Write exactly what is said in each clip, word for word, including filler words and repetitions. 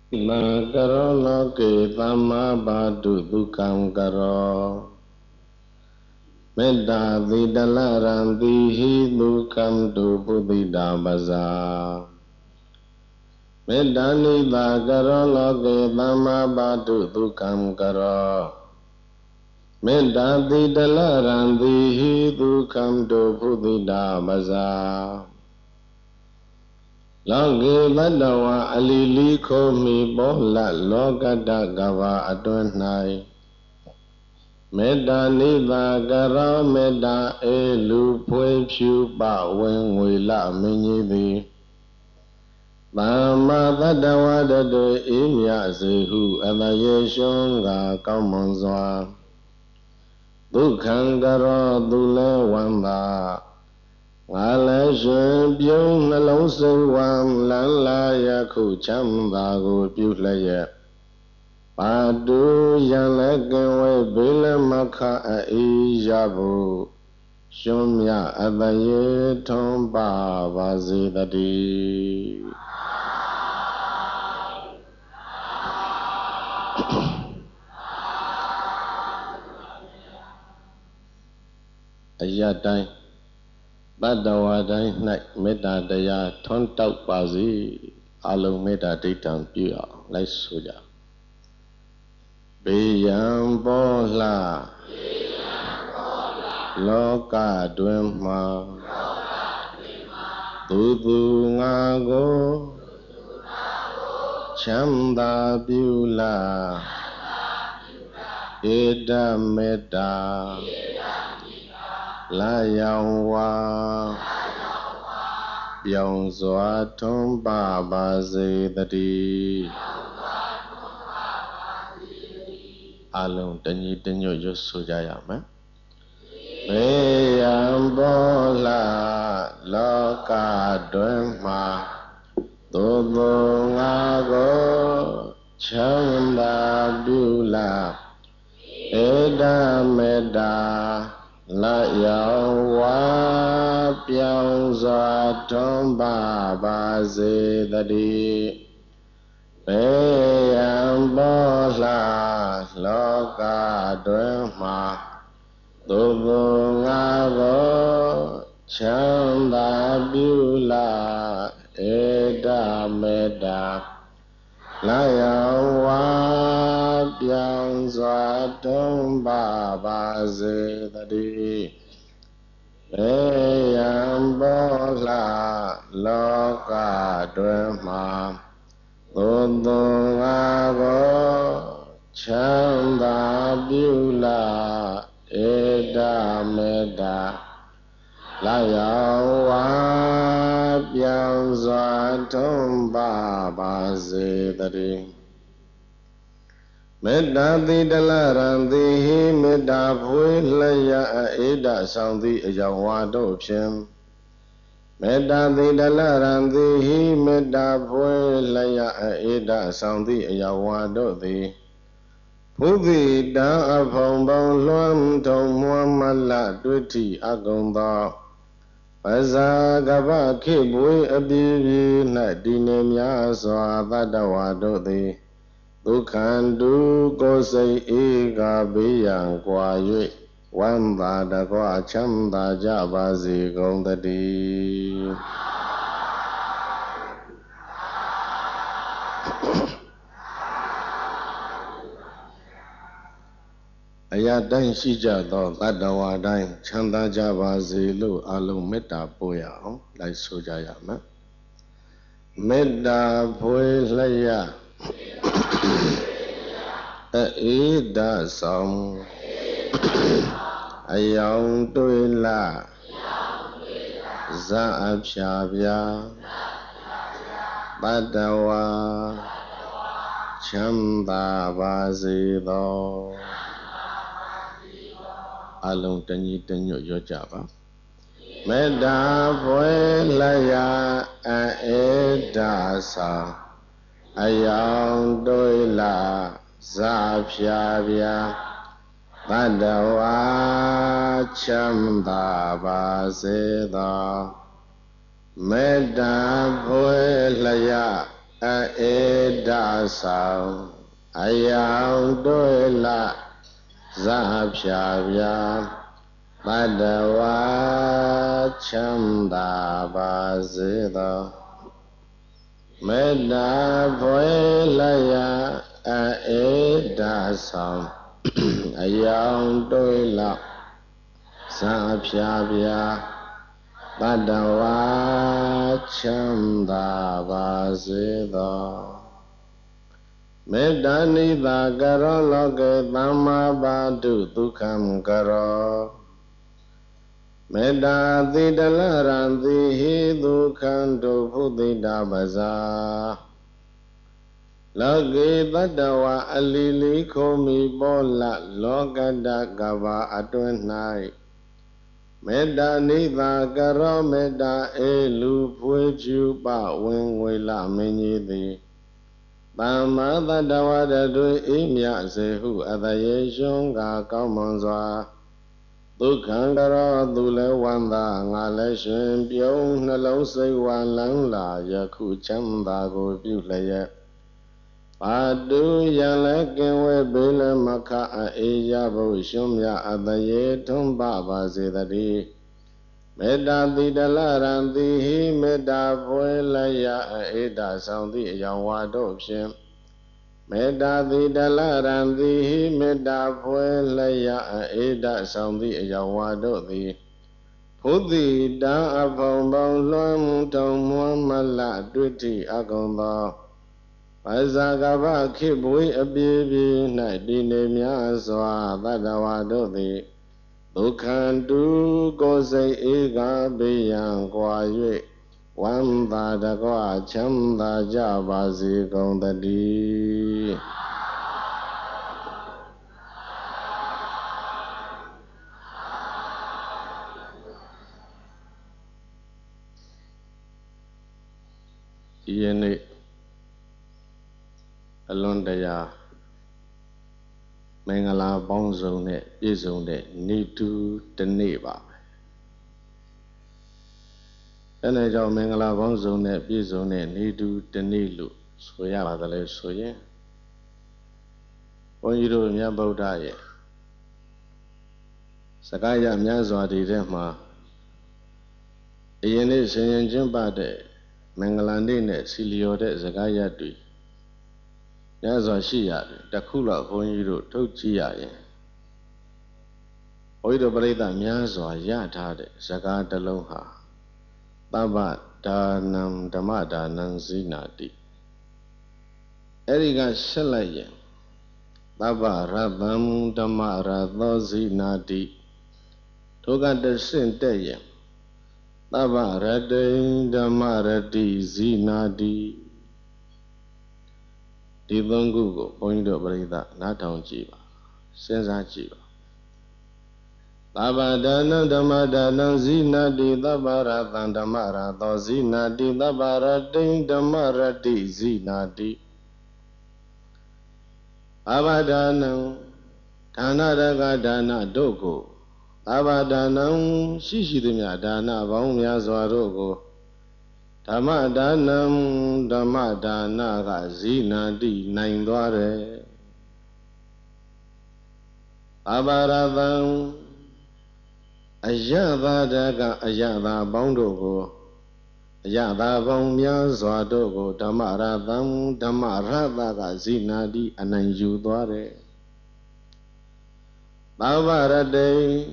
Karo loke tama badu dukam karo Metta vidalaranti hi dukam tu putida basa Metta nita karo loke tama badu dukam karo Metta vidalaranti hi dukam tu putida basa Loke badawa alili komi bola lokata gava adonai Metta nita karo metta elu pwe pyu pa wen ngwe la minyi thi Thamma badawa dade imya sehu ataye shon ga kaung mon swa Dukhang karo dule wanda Ngà lẽရှင်ပြုံးနှလုံးစိတ်ဝမ်းလန်းလာရခုချမ်းသာကိုပြုလျက်ပါတူရန်လည်းကင်ဝဲဘေးလည်းမခအေးရဖို့ရှင်မြအတရေထုံးပါပါစေတည်းအရတိုင်းတတ္တဝါတိုင်း၌မေတ္တာတရားထွန်းတောက်ပါစေအလုံးမေတ္တာဒိဋ္ဌံပြုအောင်လိုက်ဆိုကြဘေးရန်ပေါ်လှလောကတွင်မှာသူသူငါကိုချမ်းသာပြုလာဧတမေတ္တာလာယောင်ဝါပြောင်းစွာထွန်းပါပါစေတည်းအလုံးတညီတညွတ်ရွတ်ဆိုကြရမယ်ဘေးရန်ပေါ်လာလောကတွင်မှာသို့သောငါကိုချမ်းသာပြုလာဧတမေတ္တာလာယောဝါပြောင်းစွာထွန်းပါပါစေတည်းဘေးရန်ပေါ်လာလောကတွင်မှာသို့သောငါကိုချမ်းသာပြုလာဧတမေတ္တာလာယောဝါပြောင်းစွာထွန်းပါပါစေတည်းဘေးရန်ပေါ်လာလောကတွင်မှာသို့သောငါကိုချမ်းသာပြုလာဧတမေတ္တာလာယောဝါပြောင်းစွာထွန်းပါပါစေတည်းမေတ္တာတိတလရံတိဟိမေတ္တာဖွေလျက်ဧတဆောင်သည့်အယောင်ဝါတို့ဖြင့်မေတ္တာတိတလရံတိဟိမေတ္တာဖွေလျက်ဧတဆောင်သည့်အယောင်ဝါတို့သည်ဘုဒ္ဓတံအဖုံပေါင်းလွှမ်းထုံမွမ်းမလတွေ့ထိအကုန်သောပဇာကပခေဘွေအပြည့်ပြည့်၌တည်နေများစွာတတ္တဝါတို့သည်ဒုက္ခတုကိုယ်စိတ်ဧကဘေးရန်ကွာ၍ဝမ်းသာတကွချမ်းသာကြပါစေကုန်သတည်းအရာတိုင်းရှိကြသောတတ္တဝါတိုင်းချမ်းသာကြပါစေလို့အလုံးမေတ္တာပို့ရအောင်လိုက်ဆိုကြရမယ်မေတ္တာဖွေလျက်အေဒဆောင်အယောင်တွေ့လာဇာအဖြာပြာတတ္တဝါချမ်းသာပါစေသောအလုံးတညီတညွတ်ရောကြပါမေတ္တာဖွယ်လျက်အေဒဆောင်အယောင်တွေ့လာဇာဖြာပြာတတ္တဝါချမ်းသာပါစေသောမေတ္တာဖွယ်လျက်အေဒါဆောင်အယောင်တွေ့လာဇာဖြာပြာဘဒ္ဒဝါချမ်းသာပါစေသောမေတ္တာဖွယ်လျာအေဒါဆောင်အယောင်တွေ့လာဇာဖြာပြာဘဒ္ဒဝါချမ်းသာပါစေသောမေတ္တာနိသာကရောလောကေသမ္မာပါတုဒုက္ခံကရောမေတ္တာတိတလရံတိဟိဒုက္ခံတုဖုတိတာပဇာလောကေတတ္တဝါအလီလီခိုမီပောလလောကတကဘာအတွင်း၌မေတ္တာနိသာကရောမေတ္တာအေလူဖွေးဖြူပဝင်ငွေလမင်းကြီးသည်သမ္မာတတ္တဝါတို့အိမြစေဟုအတယေရှုံးကကောင်းမွန်စွာဒုက္ခံကရောသူလည်းဝန္တာငါလည်းရှင်ပြုံးနှလုံးစိတ်ဝါလန်းလာယခုချမ်းသာကိုပြုလျက်ပါတုယံလည်းကင်ဝဲဘေးလည်းမခအေးရဖို့ရှုံးမြအတယေထုံးပပါစေတည်းမေတ္တာတိတလရံတိဟိမေတ္တာဖွယ်လျာအေဒါဆောင်သည့်အယောင်ဝါတို့ဖြင့်မေတ္တာတိတလရံတိဟိမေတ္တာဖွယ်လျာအေဒါဆောင်သည့်အယောင်ဝါတို့သည်ဖုတိတံအဖုံပေါင်းလွှမ်းထုံမွမ်းမလတွေ့တိအကုန်သောပဇာကဗခေဘွေအပြေပြေ၌တည်နေများစွာသတ္တဝါတို့သည်ဒုက္ခံတုကိုယ်စိတ်ဧကဘေးရန်ကွာ၍ဝမ်းသာတကွချမ်းသာကြပါစေကုန်သတည်းဒီယနေ့အလွန်တရာမင်္ဂလာပေါင်းစုံနဲ့ပြည့်စုံတဲ့နေ့တူတနေ့ပါပဲအဲဒါကြောင့်မင်္ဂလာပေါင်းစုံနဲ့ပြည့်စုံတဲ့နေ့တူတနေ့လို့ဆိုရပါသလဲဆိုရင်ဘုန်းကြီးတို့မြတ်ဗုဒ္ဓရဲ့စကားရမြတ်စွာတွေထဲမှာအရင်နေ့ဆင်ရင်ကျင့်ပတဲ့မင်္ဂလာနေ့နဲ့စီလျော်တဲ့စကားရတွေမြတ်စွာရှိရတယ်တခုတော့ဘုန်းကြီးတို့ထုတ်ကြည့်ရရင်ဘုန်းကြီးတို့ပြိဿများစွာရထားတဲ့စကားတစ်လုံးဟာသဗ္ဗဒါနံဓမ္မဒါနံဇိနာတိအဲ့ဒီကဆက်လိုက်ရင်သဗ္ဗရတံဓမ္မရသောဇိနာတိဒုက္ခတဆင့်တဲ့ရင်သဗ္ဗရတိဓမ္မရတိဇိနာတိဒီသုံးခုကိုဘုန်းကြီးတို့ပရိသတ်နားထောင်ကြည့်ပါစဉ်းစားကြည့်ပါသဗ္ဗဒါနံဓမ္မဒါနံဇိနာတိသဗ္ဗရတံဓမ္မရသောဇိနာတိသဗ္ဗရတိဓမ္မရတိဇိနာတိသဗ္ဗဒါနံဒါနရကဒါနတို့ကိုသဗ္ဗဒါနံရှိရှိသမျှဒါနပေါင်းများစွာတို့ကိုဓမ္မဒါနံဓမ္မဒါနကဇိနာတိနိုင်သွားတယ်သဗ္ဗရတံအယသာတကအယသာပေါင်းတို့ကိုအယသာပေါင်းများစွာတို့ကိုဓမ္မရတံဓမ္မရတကဇိနာတိအနိုင်ယူသွားတယ်သဗ္ဗရတေ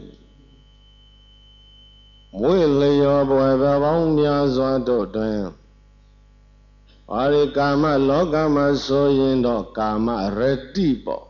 မွေလျောဘွယ်ပေါင်းများစွာတို့တွင်ဘာရိကာမလောကမှာဆိုရင်တော့ကာမရတိပေါ့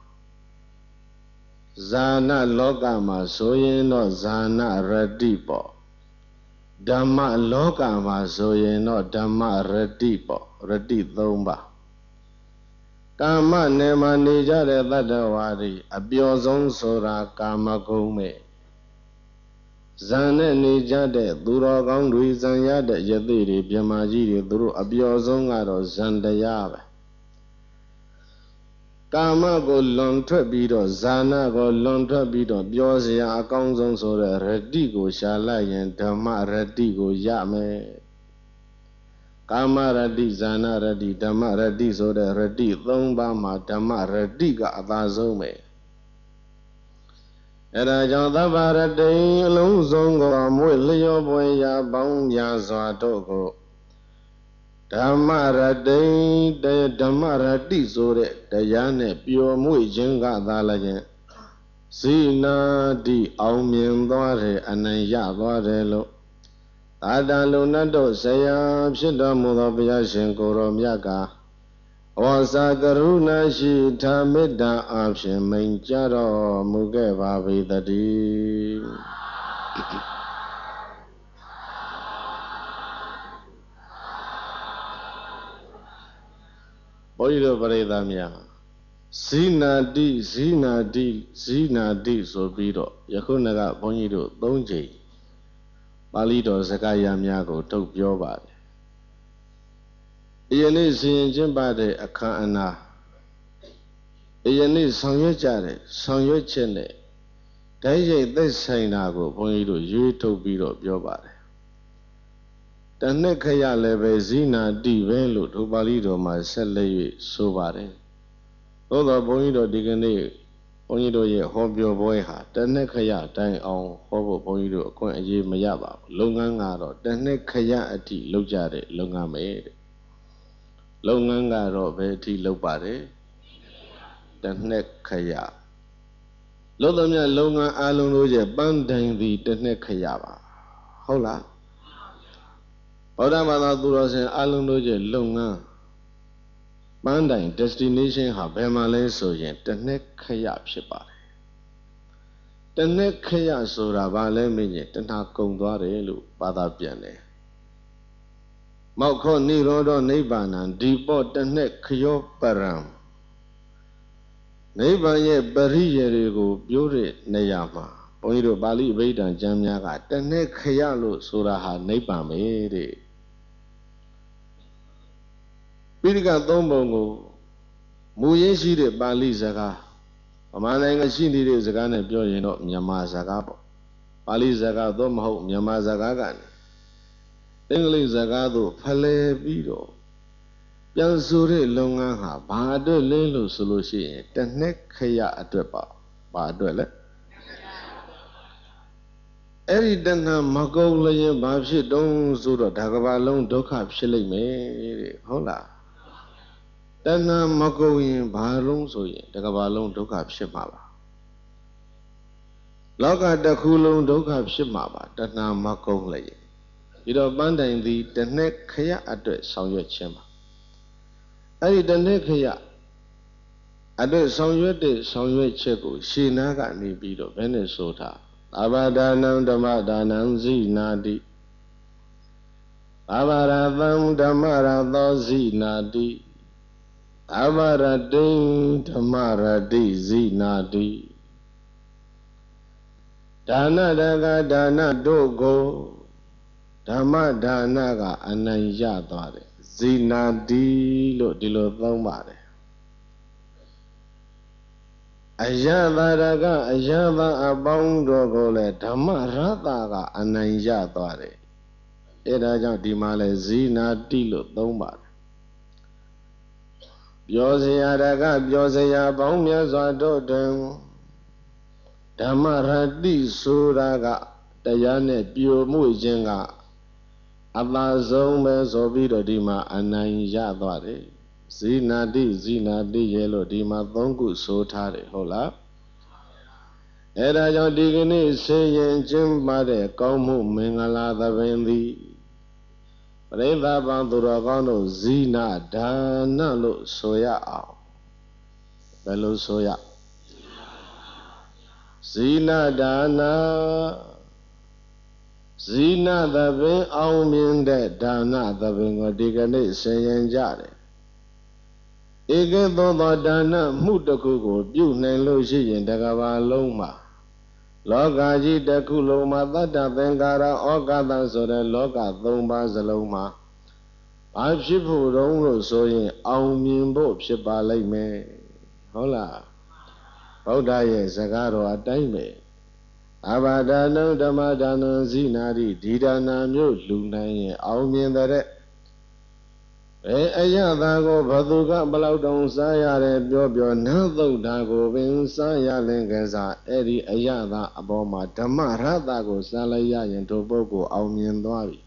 ဇာနလောကမှာဆိုရင်တော့ဇာနရတိပေါ့ဓမ္မလောကမှာဆိုရင်တော့ဓမ္မရတိပေါ့ရတိသုံးပါကာမနယ်မှာနေကြတဲ့တတ္တဝါတွေအပျော်ဆုံးဆိုတာကာမဂုဏ်ပဲဇန်နဲ့နေကြတဲ့သူတော်ကောင်းတွေဇန်ရတဲ့ယသိတွေမြမကြီးတွေသူတို့အပျော်ဆုံးကတော့ဇန်တရားပဲကာမကိုလွန်ထွက်ပြီးတော့ဇာနာကိုလွန်ထွက်ပြီးတော့ပြောစရာအကောင်းဆုံးဆိုတဲ့ရတိကိုရှာလိုက်ရင်ဓမ္မရတိကိုရမယ်ကာမရတိဇာနာရတိဓမ္မရတိဆိုတဲ့ရတိသုံးပါးမှာဓမ္မရတိကအသာဆုံးပဲအဲဒါကြောင့်သဗ္ဗရတိအလုံးစုံကိုမွေလျောပွဲရာပေါင်းများစွာတို့ကိုဓမ္မရတိဓမ္မရတိဆိုတဲ့တရားနဲ့ပျော်မွေ့ခြင်းကသာလည်းဇိနာတိအောင်မြင်သွားတယ်အနိုင်ရသွားတယ်လို့သာတလူနတ်တို့ဆရာဖြစ်တော်မူသောဘုရားရှင်ကိုယ်တော်မြတ်ကဩစာကရုဏာရှိထာမေတ္တာအဖြင့်မိန့်ကြားတော်မူခဲ့ပါ၏တည်းဘုန်းကြီးတို့ပရိသတ်များဇိနာတိဇိနာတိဇိနာတိဆိုပြီးတော့ယခုနကဘုန်းကြီးတို့သုံးချိန်ပါဠိတော်စကားရများကိုထုတ်ပြောပါတယ်အရင်နေ့ဆင်ရင်ကျင့်ပါတဲ့အခမ်းအနားအရင်နေ့ဆောင်ရွက်ကြတဲ့ဆောင်ရွက်ချက်နဲ့တိုင်းရိပ်သက်ဆိုင်တာကိုဘုန်းကြီးတို့ရွေးထုတ်ပြီးတော့ပြောပါတယ်တဏှက်ခရလည်းပဲဇိနာတိပဲလို့ဒုပါဠိတော်မှာဆက်လက်၍ဆိုပါတယ်သို့တော်ဘုန်းကြီးတို့ဒီကနေ့ဘုန်းကြီးတို့ရဲ့ဟောပြောပွဲဟာတဏှက်ခရတိုင်အောင်ဟောဖို့ဘုန်းကြီးတို့အခွင့်အရေးမရပါဘူးလုပ်ငန်းကတော့တဏှက်ခရအထိလုပ်ကြတဲ့လုပ်ငန်းပဲတဲ့လုပ်ငန်းကတော့ဘယ်အထိလုပ်ပါတယ်တဏှက်ခရလို့တော်များလုပ်ငန်းအလုံးလို့ရဲ့ပန်းတိုင်သည်တဏှက်ခရပါဟုတ်လားဗုဒ္ဓဘာသာသူတော်စင်အလုံးလို့ရဲ့လုပ်ငန်းပန်းတိုင် destination ဟာဘယ်မှာလဲဆိုရင်တဏှက်ခရဖြစ်ပါတယ်တဏှက်ခရဆိုတာဘာလဲမင်းကြီးတဏှာကုန်သွားတယ်လို့ဘာသာပြန်တယ်မောက္ခောနိရောဓနိဗ္ဗာန်ဒီပေါ့တဏှက်ခယောပရံနိဗ္ဗာန်ရဲ့ပရိယေတွေကိုပြောတဲ့နေရာမှာဘုန်းကြီးတို့ပါဠိအဘိဓမ္မာကျမ်းများကတဏှက်ခရလို့ဆိုတာဟာနိဗ္ဗာန်ပဲတဲ့ပိဋကသုံးပုံကိုမူရင်းရှိတဲ့ပါဠိစကားဗမာနိုင်ငံရှိနေတဲ့စကားနဲ့ပြောရင်တော့မြန်မာစကားပေါ့ပါဠိစကားသို့မဟုတ်မြန်မာစကားကနေအင်္ဂလိပ်စကားသို့ဖလှယ်ပြီးတော့ပြန်ဆိုတဲ့လုပ်ငန်းဟာဘာအတွက်လဲလို့ဆိုလို့ရှိရင်တဏှက်ခရအတွက်ပါဘာအတွက်လဲအဲ့ဒီတဏှာမကုန်လျင်ဘာဖြစ်တုံးဆိုတော့ဒါကဘာလုံးဒုက္ခဖြစ်လိမ့်မယ်တဲ့ဟုတ်လားတဏှာမကုန်ရင်ဘာလုံးဆိုရင်ဒါကဘာလုံးဒုက္ခဖြစ်မှာပါလောကတစ်ခုလုံးဒုက္ခဖြစ်မှာပါတဏှာမကုန်လျင်ဒီတော့ပန်းတိုင်သည်တဏှက်ခရအတွက်ဆောင်ရွက်ခြင်းပါအဲ့ဒီတဏှက်ခရအတွက်ဆောင်ရွက်တဲ့ဆောင်ရွက်ချက်ကိုရှေနာကနေပြီးတော့ဘယ်နဲ့ဆိုထားအဘာဒါနံဓမ္မဒါနံဇိနာတိအဘာရသံဓမ္မရသောဇိနာတိအဘာရတိဓမ္မရတိဇိနာတိဒါနတကဒါနတို့ကိုဓမ္မဒါနကအနိုင်ရသွားတယ်ဇိနာတိလို့ဒီလိုသုံးပါတယ်အယသာရကအယသာအပေါင်းတို့ကိုလည်းဓမ္မရတကအနိုင်ရသွားတယ်အဲဒါကြောင့်ဒီမှာလဲဇိနာတိလို့သုံးပါတယ်ပြောစရာတကပြောစရာပေါင်းများစွာတို့တွင်ဓမ္မရတိဆိုတာကတရားနဲ့ပြိုမှုခြင်းကအသာဆုံးပဲဆိုပြီးတော့ဒီမှာအနိုင်ရသွားတယ်ဇိနာတိဇိနာတိရဲ့လို့ဒီမှာသုံးခုဆိုထားတယ်ဟုတ်လားအဲဒါကြောင့်ဒီကနေ့ဆေးရင်ကျင်းပတဲ့ကောင်းမှုမင်္ဂလာသဘင်သည်ပရိသတ်ပေါင်းသူတော်ကောင်းတို့ဇိနာဒါနလို့ဆိုရအောင်ဘယ်လိုဆိုရဇိနာဒါနဇိနာသဘင်အောင်မြင်တဲ့ဒါနသဘင်ကိုဒီကနေ့ဆင်ရင်ကြတယ်ဧကသောသောဒါနမှုတစ်ခုကိုပြုနိုင်လို့ရှိရင်တကဘာလုံးမှာလောကကြီးတစ်ခုလုံးမှာတတ္တသင်္ကာရဩကာသဆိုတဲ့လောကသုံးပါးစလုံးမှာဘာဖြစ်ဖို့တုံးလို့ဆိုရင်အောင်မြင်ဖို့ဖြစ်ပါလိမ့်မယ်ဟုတ်လားဗုဒ္ဓရဲ့စကားတော်အတိုင်းပဲအဘာဒါနံဓမ္မဒါနံဇိနာတိဒီဒါနာမျိုးလူနိုင်ရင်အောင်မြင်တဲ့အဲအယတာကိုဘသူကဘလောက်တောင်စားရတယ်ပြောပြောနတ်သုတ်တာကိုပင်စားရလင်ကစားအဲ့ဒီအယတာအပေါ်မှာဓမ္မရတ္တကိုစားလိုက်ရရင်တို့ပုဂ္ဂိုလ်အောင်မြင်သွားပြီ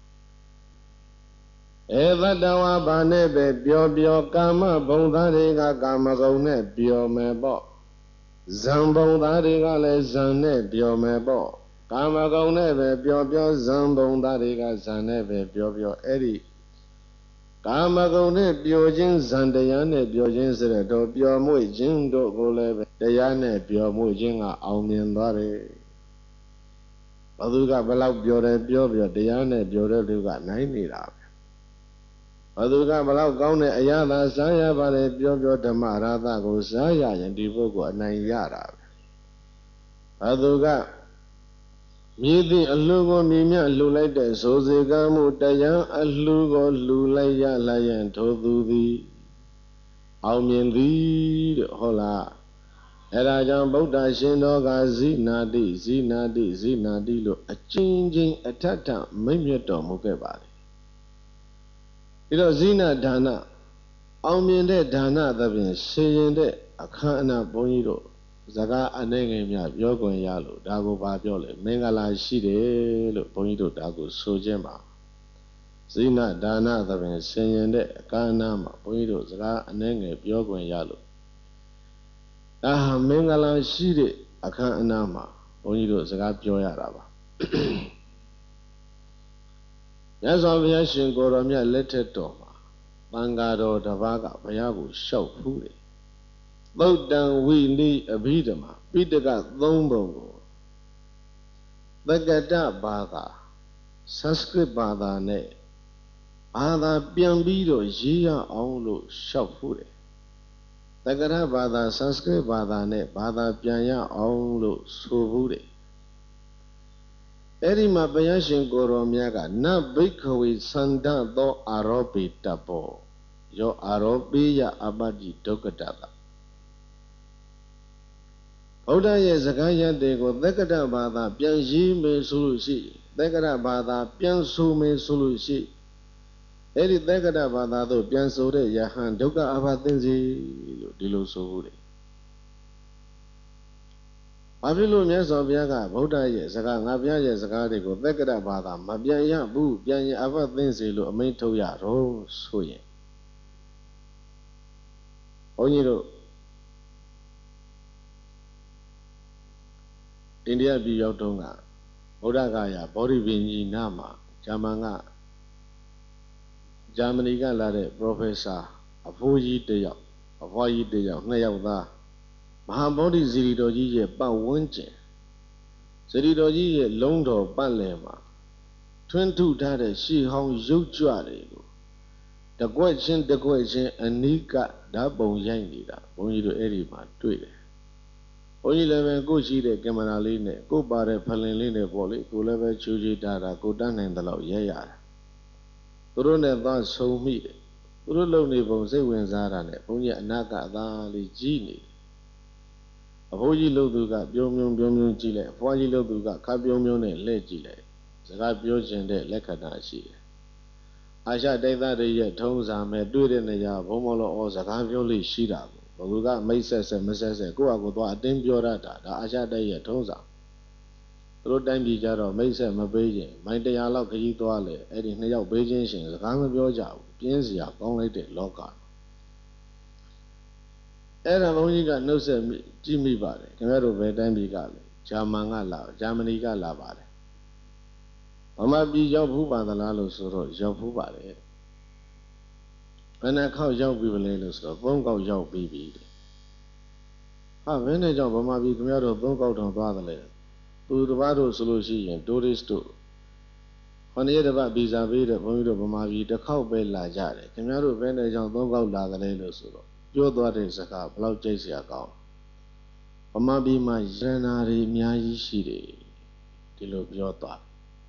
ဧသတ္တဝါဘာနဲ့ပဲပြောပြောကာမဘုံသားတွေကကာမဂုဏ်နဲ့ပြောမယ်ပေါ့ဇံဘုံသားတွေကလည်းဇံနဲ့ပြောမယ်ပေါ့ကာမဂုဏ်နဲ့ပဲပြောပြောဇံဘုံသားတွေကဇံနဲ့ပဲပြောပြောအဲ့ဒီကာမဂုဏ်နဲ့ပြောခြင်းဇံတရားနဲ့ပြောခြင်းဆိုတော့ပြောမွေ့ခြင်းတို့ကိုလည်းပဲတရားနဲ့ပြောမွေ့ခြင်းကအောင်မြင်သွားတယ်ဘသူကဘလောက်ပြောတယ်ပြောပြောတရားနဲ့ပြောတဲ့လူကနိုင်နေတာဘသူကဘလောက်ကောင်းတဲ့အရာသာစားရပါလေပြောပြောဓမ္မရာသကိုစားရရင်ဒီပုဂ္ဂိုလ်အနိုင်ရတာပဲဘသူကမြည်သည့်အလှကိုမြည်မြလှူလိုက်တဲ့ဇိုစေကမှုတရားအလှကိုလှူလိုက်ရလိုက်ရင်ထိုသူသည်အောင်မြင်သည်တဲ့ဟုတ်လားအဲဒါကြောင့်ဗုဒ္ဓရှင်တော်ကဇိနာတိဇိနာတိဇိနာတိလို့အချင်းချင်းအထက်ထမိတ်မြတ်တော်မူခဲ့ပါလေဒီတော့ဇိနာဒါနအောင်မြင်တဲ့ဒါနသဖြင့်ရှင်ရင်တဲ့အခမ်းအနားဘုန်းကြီးတို့စကားအနေငယ်များပြောခွင့်ရလို့ဒါကိုပါပြောလေမင်္ဂလာရှိတယ်လို့ဘုန်းကြီးတို့ဒါကိုဆိုခြင်းပါဇိနာဒါနသဖြင့်ရှင်ရင်တဲ့အခမ်းအနားမှာဘုန်းကြီးတို့စကားအနေငယ်ပြောခွင့်ရလို့ဒါဟာမင်္ဂလာရှိတဲ့အခမ်းအနားမှာဘုန်းကြီးတို့စကားပြောရတာပါမြတ်စွာဘုရားရှင်ကိုယ်တော်မြတ်လက်ထက်တော်မှာသံဃာတော်တစ်ပါးကဘုရားကိုလျှောက်ဖူးတယ်သုတ်တံဝိနိအဘိဓမ္မာပိဋကသုံးပုံကိုသက္ကတဘာသာဆန်စကရစ်ဘာသာနဲ့ဘာသာပြန်ပြီးတော့ရေးရအောင်လို့လျှောက်ဖူးတယ်သက္ကတဘာသာဆန်စကရစ်ဘာသာနဲ့ဘာသာပြန်ရအောင်လို့ဆိုဖူးတယ်အဲ့ဒီမှာဘုရားရှင်ကိုယ်တော်မြတ်ကနဘိက္ခဝေသန္တသောအာရောပိတဘောယောအာရောပိယအပတ္တိဒုက္ကတတဘုရားရဲ့စကားရတဲ့ကိုသက္ကတဘာသာပြန်ရေးမယ်ဆိုလို့ရှိသက္ကတဘာသာပြန်ဆိုမယ်ဆိုလို့ရှိအဲ့ဒီသက္ကတဘာသာတို့ပြန်ဆိုတဲ့ယဟန်ဒုက္ခအဘသင်္စီလို့ဒီလိုဆိုဘူးလေဘာဖြစ်လို့မြတ်စွာဘုရားကဗုဒ္ဓရဲ့စကားငါဘုရားရဲ့စကားတွေကိုသက္ကတဘာသာမပြန်ရဘူးပြန်ရင်အဘသင်္စီလို့အမိန့်ထုတ်ရတော့ဆိုရင်ဘုန်းကြီးတို့အိန္ဒိယပြည်ရောက်တုန်းကဗုဒ္ဓဂါယာဗောဓိပင်ကြီးနားမှာဂျာမန်ကဂျာမနီကလာတဲ့ professor အဖိုးကြီးတစ်ယောက်အဖွားကြီးတစ်ယောက်နှစ်ယောက်သားမဟာဗောဓိဇီရီတော်ကြီးရဲ့ပတ်ဝန်းကျင်ဇီရီတော်ကြီးရဲ့လုံးတော်ပတ်လည်မှာထွန်းထုထားတဲ့ရှေးဟောင်းရုပ်ကြွတွေကိုတကွက်ချင်းတကွက်ချင်းအနိကဓာတ်ပုံရိုက်နေတာဘုန်းကြီးတို့အဲ့ဒီမှာတွေ့တယ်ဘုန်းကြီးလည်းပဲကိုရှိတဲ့ကင်မရာလေးနဲ့ကိုပါတဲ့ဖလင်လေးနဲ့ပေါ့လေကိုလည်းပဲချူချူတာတာကိုတတ်နိုင်တဲ့လောက်ရဲရတယ်သူတို့နဲ့သွားဆုံမိတယ်သူတို့လုံနေပုံစိတ်ဝင်စားတာနဲ့ဘုန်းကြီးအနာကအသာလေးကြီးနေတယ်အဖိုးကြီးလှုပ်သူကပြုံးပြုံးပြုံးပြုံးကြည့်လိုက်အဖွားကြီးလှုပ်သူကခါပြုံးပြုံးနဲ့လှည့်ကြည့်လိုက်စကားပြောခြင်းတဲ့လက္ခဏာရှိတယ်အာရှတိုက်သားတွေရဲ့ထုံးစံမဲ့တွေ့တဲ့နေရာဘုံမလို့ဩစကားပြောလို့ရှိတာကိုဘသူကမိတ်ဆက်ဆက်မဆက်ဆက်ကိုယ့်အကူသွားအတင်းပြောရတာဒါအာရှတိုက်ရဲ့ထုံးစံသူတို့တိုင်းပြည်ကြတော့မိတ်ဆက်မပေးခြင်းမိုင်းတရားလောက်ခကြီးသွားလေအဲ့ဒီနှစ်ယောက်ပေးခြင်းရှင်စကားမပြောကြဘူးပြင်းစရာကောင်းလိုက်တဲ့လောကအဲ့ဒါဘုန်းကြီးကနှုတ်ဆက်ကြည့်မိပါတယ်ခင်ဗျားတို့ဘယ်တိုင်းပြည်ကလဲဂျာမန်ကလာဂျာမနီကလာပါတယ်ဗမာပြည်ရောက်ဘူးပါသလားလို့ဆိုတော့ရောက်ဘူးပါတယ်ဘယ်နှခေါက်ရောက်ပြီလဲလို့ဆိုတော့သုံးခေါက်ရောက်ပြီပြီဟာဘယ်နဲ့ကြောင့်ဗမာပြည်ခင်ဗျားတို့သုံးခေါက်တောင်သွားသလဲသူတစ်ပါးတို့ဆိုလို့ရှိရင် tourist တို့ခொနည်းတစ်ပတ်ဗီဇာပေးတဲ့ဘုန်းကြီးတို့ဗမာပြည်တစ်ခေါက်ပဲလာကြတယ်ခင်ဗျားတို့ဘယ်နဲ့ကြောင့်သုံးခေါက်လာသလဲလို့ဆိုတော့ပြောသွားတဲ့စကားဘယ်လောက်ကြိတ်စရာကောင်းဗမာပြည်မှာရဏာတွေအများကြီးရှိတယ်ဒီလိုပြောသွား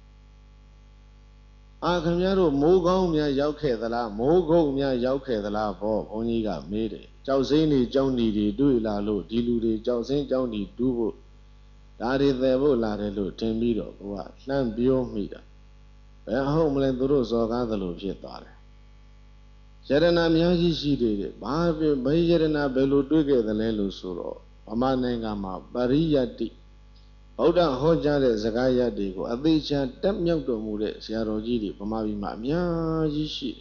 အာခင်ဗျားတို့မိုးကောင်းများရောက်ခဲ့သလားမိုးကုတ်များရောက်ခဲ့သလားဘောဘုန်းကြီးကမေးတယ်ကြောက်စိမ့်နေကြောင်းနေတွေတွေ့လာလို့ဒီလူတွေကြောက်စိမ့်ကြောင်းနေတူးဖို့ဒါတွေသယ်ဖို့လာတယ်လို့ထင်ပြီးတော့ကိုကလှမ်းပြောမိတာဘယ်ဟုတ်မလဲသူတို့စော်ကားသလိုဖြစ်သွားတယ် Yerana Miyaji Shide, Babi, Bayerana Belu Duge, the Lelu Suro, Amanengama, Bariyati, Oda Hoja, Zagaya Digo, Adicha, Tamyako Mure, Siarojidi, Pamabi Miyaji Shide.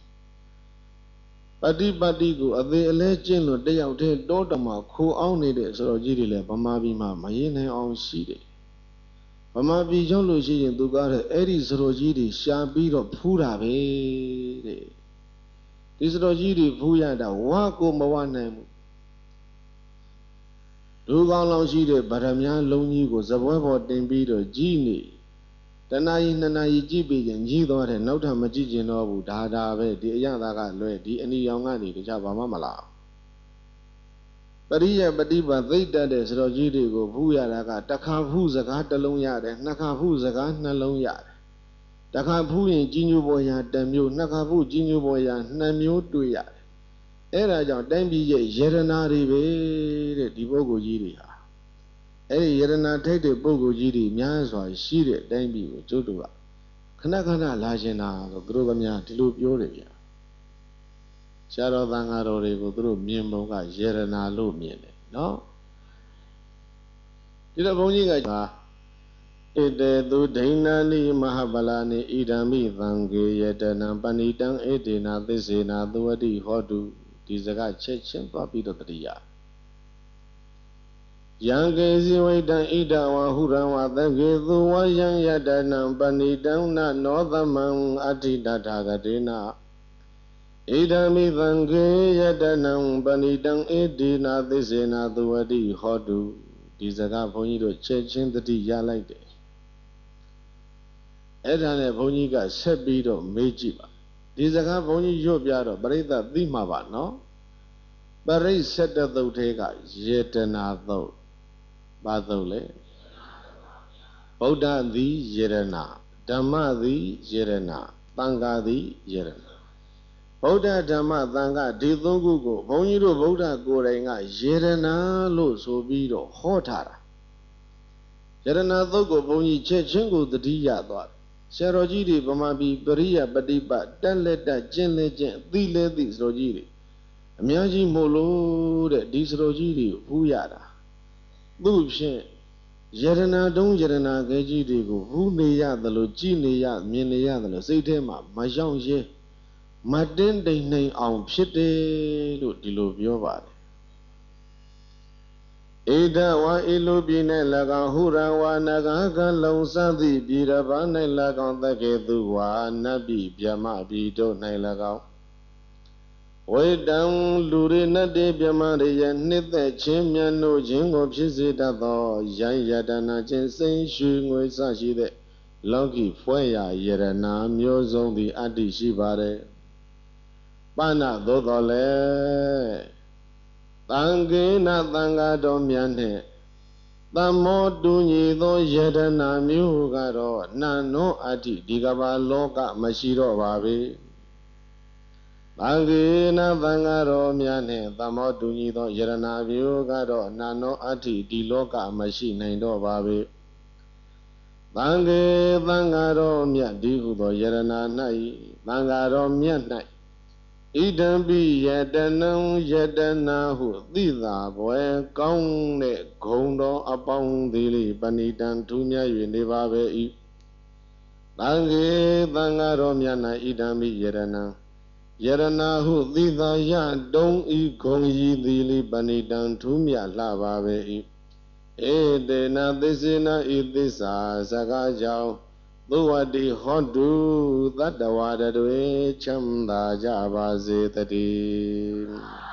Padi Padigo, Ade Legend, day out here, Dodama, who only the Sorojidi, Pamabi Ma, Mayene on Shide. Pamabi Jolo Shi and Dugara, Eddie Sorojidi, Shabiro Purabe. This Rojidi Puyada, Wako Mawane Dugan Longide, Baramian Longigo, Zawabo Dembido, Gini, Tanai Nanai Jibi and Jido and Nota Majijin of Dada, the Yanaga Lady, any young Annie, the Java Mamala. Paria Badiba, they did as Rojidi go Puyada, Takahuzaga, the Longyard, Nakahuzaga, Nalongyard. Takapu in Ginu Boya, Damu, Nakapu, Ginu Boya, Namu Duya. Era Dambi, Yerana Rive, the Bogo Giri. Eh, Yerana take the Bogo Giri, Miazwa, Shiri, Dambi, Jodua. Kanakana, Lajena, Grogamia, Tilup Yoria. Shadow Dangaro, go through Mimboga, Yerana Lumiene. No? Did a Boninga? Ede du Dainani Mahabalani Idami Vange Yetana Panitang Edina Desena Duadi Hodu Dizaga Chechen Papito Tria Yange Ziwaidan Ida Wahurawa Dange Duwayan Yadana Panitang Na Northaman Adida Tagadina Idami Vange Yadana Panitang Edina Desena Duadi Hodu Dizaga Ponito Chechen the Tia like it. Edane Boniga Sebido Mejiba. Dizaga Boni Yobiado, Barita Dimava, no? Baray said that the Tega, Yetana though. Badole Boda the Yerena, Dama the Yerena, Tanga the Yerena. Boda Dama Tanga, Didongugo, Boniro Boda Gorenga, Yerena Lo Sobido, Hotara. Yerena Thogo Boni Chechengo the Dia thought. Sarojidi Bamabi, Beria Badiba, Danleta, Genlegend, the ladies Rojidi. Miyaji Molo, this Rojidi, Huyada. Lupshin, Yerana, don't Yerana, Gajidigo, Huneya, the Loginia, Minia, the Satema, Majan Ye, Madden de name on Pite, Diluviova. Ida wa ilubine laga hura wa nagaga lausadi birabane laga takedu wa nabi byama bido nai laga Wedam luri nade byama riya nithe chimya no jingo phisita tho yan yadana chin sein shui ngwe sa shi de loki phwe ya yerana myo song di atti shi pare Pana tho tho le Tangena Tanga Domiane Tamo Duni do Yedana Mugaro Nano Ati Digaba Loka Mashiro Babi Tangena Tangaro Miane Tamo Duni do Yedana Mugaro Nano Ati Diloka Mashi Naindo Babi Tange Tangaro Miadigu do Yedana Nai Tangaro Mianai Idambi Yadanam Yadanahu, Dida Boy, Gong Ne, Gondo, upon Dili, Banidan, Tumia, Univabe, Tangi, Tangaromiana, Idambi Yadana, Yadanahu, Dida Ya, Don't eat Gong Yi Dili, Banidan, Tumia, Lavabe, Edena, Desina, Idisa, Sagajao. Luadi Hondu, that the water to it, Chamda Java Zetati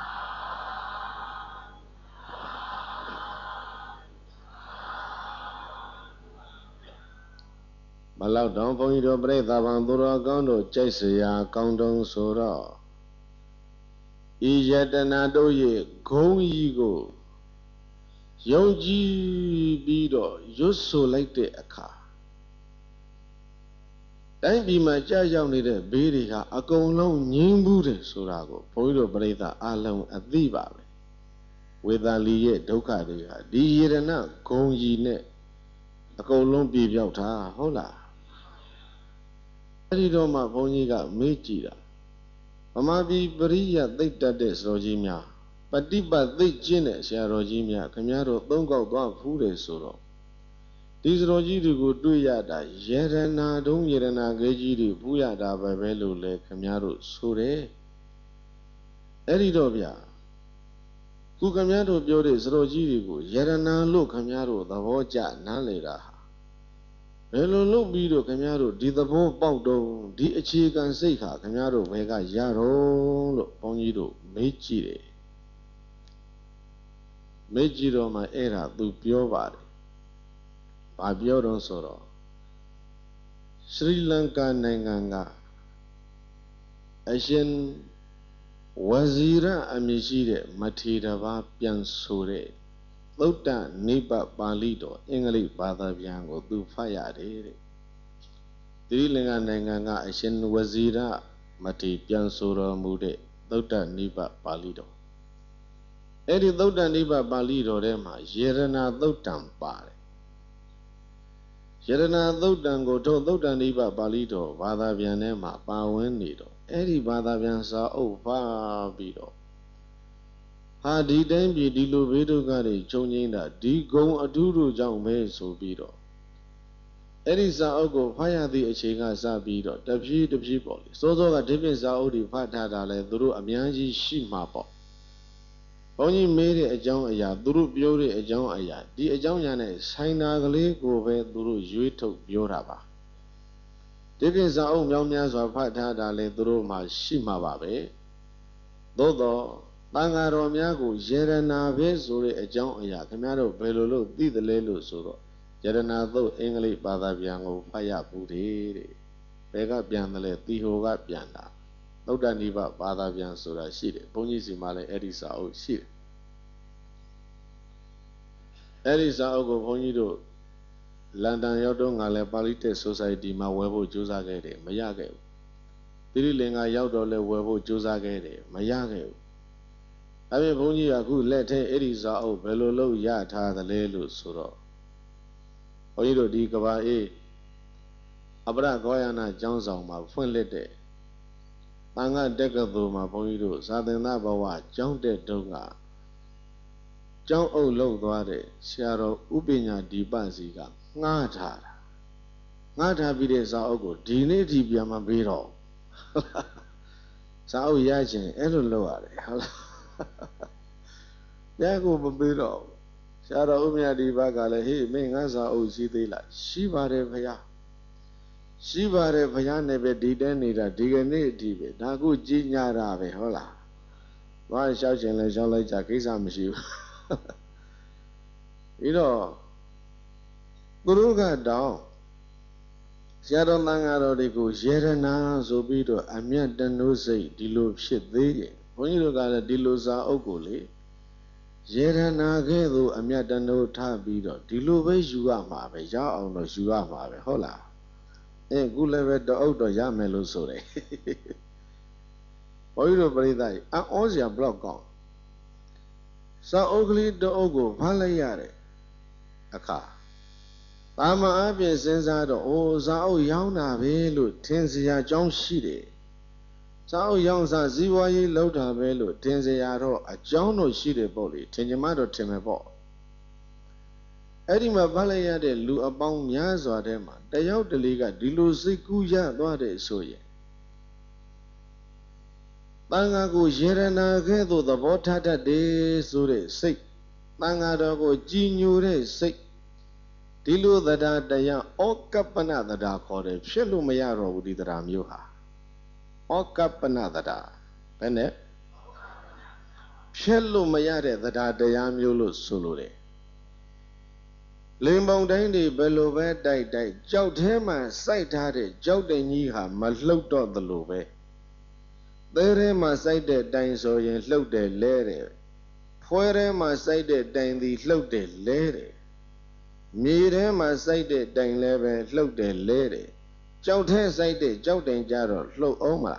Malau don't point to break the Vandura Gondo, Chesia, Condon Sora Ijatanado ye, go ye go. Yoji Bido, you so like the car. Time be my judge only the Beriha, a go long, Nimbude, Surago, Poido Breda, alone at the Babe. With a Lie, Dokadia, Dirana, Gong ye net. A go long be Yauta, hola. I don't my Boniga, Mejida. Mamabi Bria they did this Rojimia. But deep but they genius, ya Rojimia, Camaro, don't go down food solo. This Rojidu go do yada, Yerena, don't Yerena, Gejidi, Buyada, Babelo, Le Camaro, Sure. Eridobia. Ku Camaro Biodes Rojidu, Yerena, look Camaro, the Voja, Naleda. Hello, look, Bido Camaro, did the boat bow, di a chick and say her, Camaro, Vega, Yaro, Ponido, Mechi. Mejiro my era, do pure body. By Bioron Soro. Sri Lanka Nanganga. Asian Wazira Amishire, Matidava Piansure. Lota Nipa Balido, English Bada Biango, do fire. Sri Lanka Nanganga, Asian Wazira, Mati Piansura Mude, Lota Nipa Balido. Eri Lota Nipa Balido Rema, Yerena Lotan Pare. Yerena Lotan go to Lota Nipa Balido, Bada Bianema, Bawen Nido. Eri Bada Biansa, oh, Fabido. Ha di Dembi di Lubedo Gari, Jonina, di go Aduru Jang May so bido. Eri Saogo, fire the Achinga Sabido, the P the people. So so that different Saudi Fatada, Duru Amianji Shimapo. Only made a John Aya, Duru Beauty a John Aya, the Ajoyane, Saina Gale, go where Duru Juito Bioraba. Different Sao Yamias of Fatada, Duru Ma Shimababe. Dodo. Bangaro Miago, Yerena Vesuri, a John Aya, Camaro, Belolo, did the Lelo Suro. Yerena, though English Bada Biango, Faya Budi, Pega Bianale, Tiho got Bianda. No Daniva, Bada Bian Sura, Shit, Ponisimale, Edisa, oh shit. Edisa Ogo Ponido, London Yodong, Ale Palite Society, Ma Webo Josagade, Mayage. Tirilinga Yaudole Webo Josagade, Mayage. I mean, Pony, a good letter, Edisa, oh, Belolo, Yata, the Lelu Suro. Oido di Gaba E. Abra Goyana Johnson, my friend letter. Tanga Decado, my Ponido, Southern Nabawa, John de Donga. John O. Low Dwade, Shadow Ubinya di Baziga, Nata. Nata Bides Ogo, Dine Tibiama Biro. Sao Yachin, Elo Loare. Yago Babiro. Shadow Umia di Bagale, he, Mingasa O. Zidila, Shiva Revaya. Shiva Revaya never did any that Digane Divi, Nago Jinya Rave, hola. Why shouting like John like Jakisam Shiv? You know, Guru got down. Shadow Langaro de Go, Yerena, Zobido, Amia Danose, Dilo shit they. When you look at a Dilosa Ogole, Yerena Gedo, Amia Dano Tabido, Dilo you are my ya or no you are my hola. And good level the outdoor Yamelo Sore. Oido Breda, and Ozia block gone. Sa ugly the Ogo, Valayare. A car. Tama Abia Sensado, oh, Zao Yauna Velo, Tenzia John Shide. Sao Yonsa Ziwayi Lota Velo, Tenziaro, a John no Shide Boli, Tenjamato Temebo. Edima Valayade, Lu Abong Yazo Adema, the Yao de Liga, Dilu Zikuya, Dwade Soye. Bangago Yerena Gedo, the Botata de Sure, sick. Bangago Jinure, sick. Dilu the da Daya, O Capana the da Kore, Shelu Mayaro di the Ramuha. O Capana the da. Pene Shelu Mayare the da Dayamulo Sulure. Limbong Dandy Belove died, died, Jout Hema, sight had it, Jout and Yiha, Malot the Lube. There ma sighted dine so yen loaded lere. Poire ma sighted dine the loaded lere. Mire ma sighted dine leve loaded lere. Jout has sighted Jout and Jaro, low oma.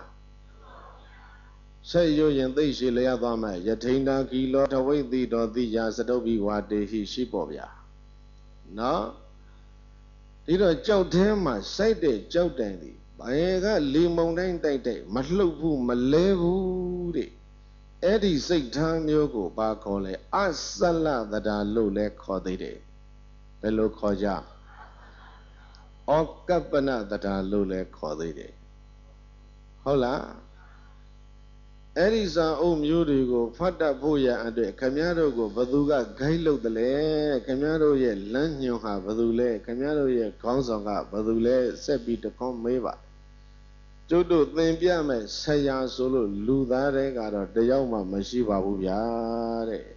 Say you and they she lay adama, Yatina kilo away the do the Yasadobi what de he shipobia. No? Did a Jout hema sighted Jout dandy. ဘာကလီမုံတိုင်းတိုက်တိုက်မလှုပ်ဘူးမလဲဘူးတဲ့အဲ့ဒီစိတ်ထားမျိုးကိုဘာခေါ်လဲအစလသဒ္ဒါလို့လဲခေါ်သေးတယ်ဘယ်လိုခေါ်ကြဩကပ္ပနသဒ္ဒါလို့လဲခေါ်သေးတယ်ဟုတ်လားအဲ့ဒီစာအုပ်မျိုးတွေကိုဖတ်တတ်ဖို့ရအတွက်ခမည်းတော်ကိုဘသူကဂိုက်လုပ်တယ်လဲခမည်းတော်ရဲ့လမ်းညွှန်ဟာဘသူလဲခမည်းတော်ရဲ့ခေါင်းဆောင်ကဘသူလဲဆက်ပြီးတခေါမေးပါကျုပ်တို့သင်ပြမယ်ဆရာဆိုလို့လူသားတွေကတော့တယောက်မှမရှိပါဘူးဗျာတဲ့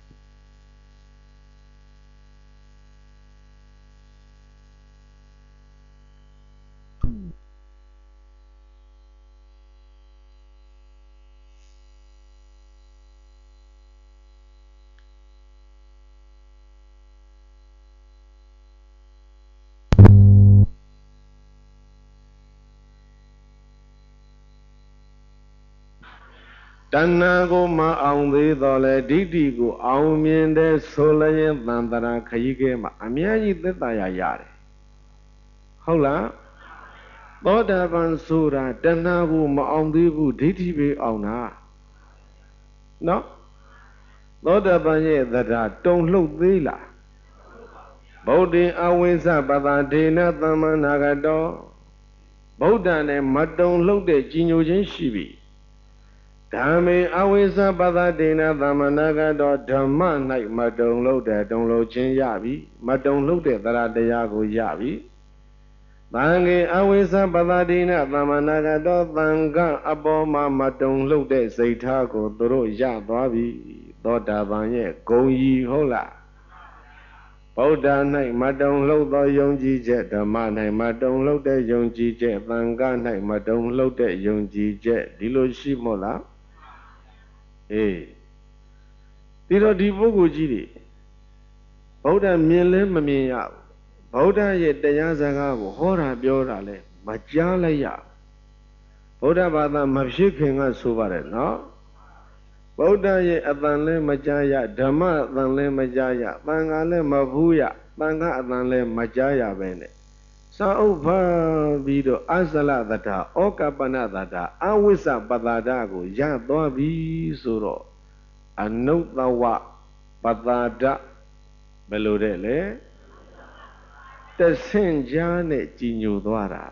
တဏှာကိုမအောင်သေးတော့လေဒိဋ္ဌိကိုအောင်မြင်တဲ့ဆိုလျင်သံတရာခရီးကဲမှာအများကြီးသက်သာရရတယ်ဟုတ်လားသောတာပန်ဆိုတာတဏှာကိုမအောင်သေးဘူးဒိဋ္ဌိပဲအောင်တာနော်သောတာပန်ရဲ့သဒ္ဒါတုံလှုပ်သေးလားဗုဒ္ဓံအဝိဇ္ဇပတ္တဒေနသမ္မနာဂတောဗုဒ္ဓနဲ့မတုံလှုပ်တဲ့ကြီးညိုခြင်းရှိပြီဓမ္မေအဝိဇ္ဇပတ္တဒေနသမ္မနာဂတောဓမ္မ၌မတုံလှုပ်တဲ့တုံလှုပ်ခြင်းရပြီမတုံလှုပ်တဲ့သရတရားကိုရပြီသံဃေအဝိဇ္ဇပတ္တဒေနသမ္မနာဂတောသံဃအပေါ်မှာမတုံလှုပ်တဲ့စိတ်ထားကိုသူတို့ရသွားပြီသောတာပန်ရဲ့ဂုံကြီးဟုတ်လားဗုဒ္ဓ၌မတုံလှုပ်သောယုံကြည်ချက်ဓမ္မ၌မတုံလှုပ်တဲ့ယုံကြည်ချက်သံဃ၌မတုံလှုပ်တဲ့ယုံကြည်ချက်ဒီလိုရှိမို့လားအေးဒီတော့ဒီပုဂ္ဂိုလ်ကြီးတွေဗုဒ္ဓမြင်လဲမမြင်ရဘူးဗုဒ္ဓရဲ့တရားစကားကိုဟောတာပြောတာလဲမကြားလိုက်ရဗုဒ္ဓဘာသာမဖြစ်ခင်ကဆိုပါတယ်နော်ဗုဒ္ဓရဲ့အတန်လဲမကြားရဓမ္မအတန်လဲမကြားရသံဃာလဲမဘူးရသံဃာအတန်လဲမကြားရပဲနဲ့စာအုပ်ဖတ်ပြီးတော့အစလသဒ္ဒါဩကပ္ပနသဒ္ဒါအဝိဇ္ဇပတ္တာဒကိုရသွားပြီဆိုတော့အနုတဝပတ္တာဒဘယ်လိုတဲ့လဲတဆင့်ကြားနဲ့ကြည်ညိုသွားတာ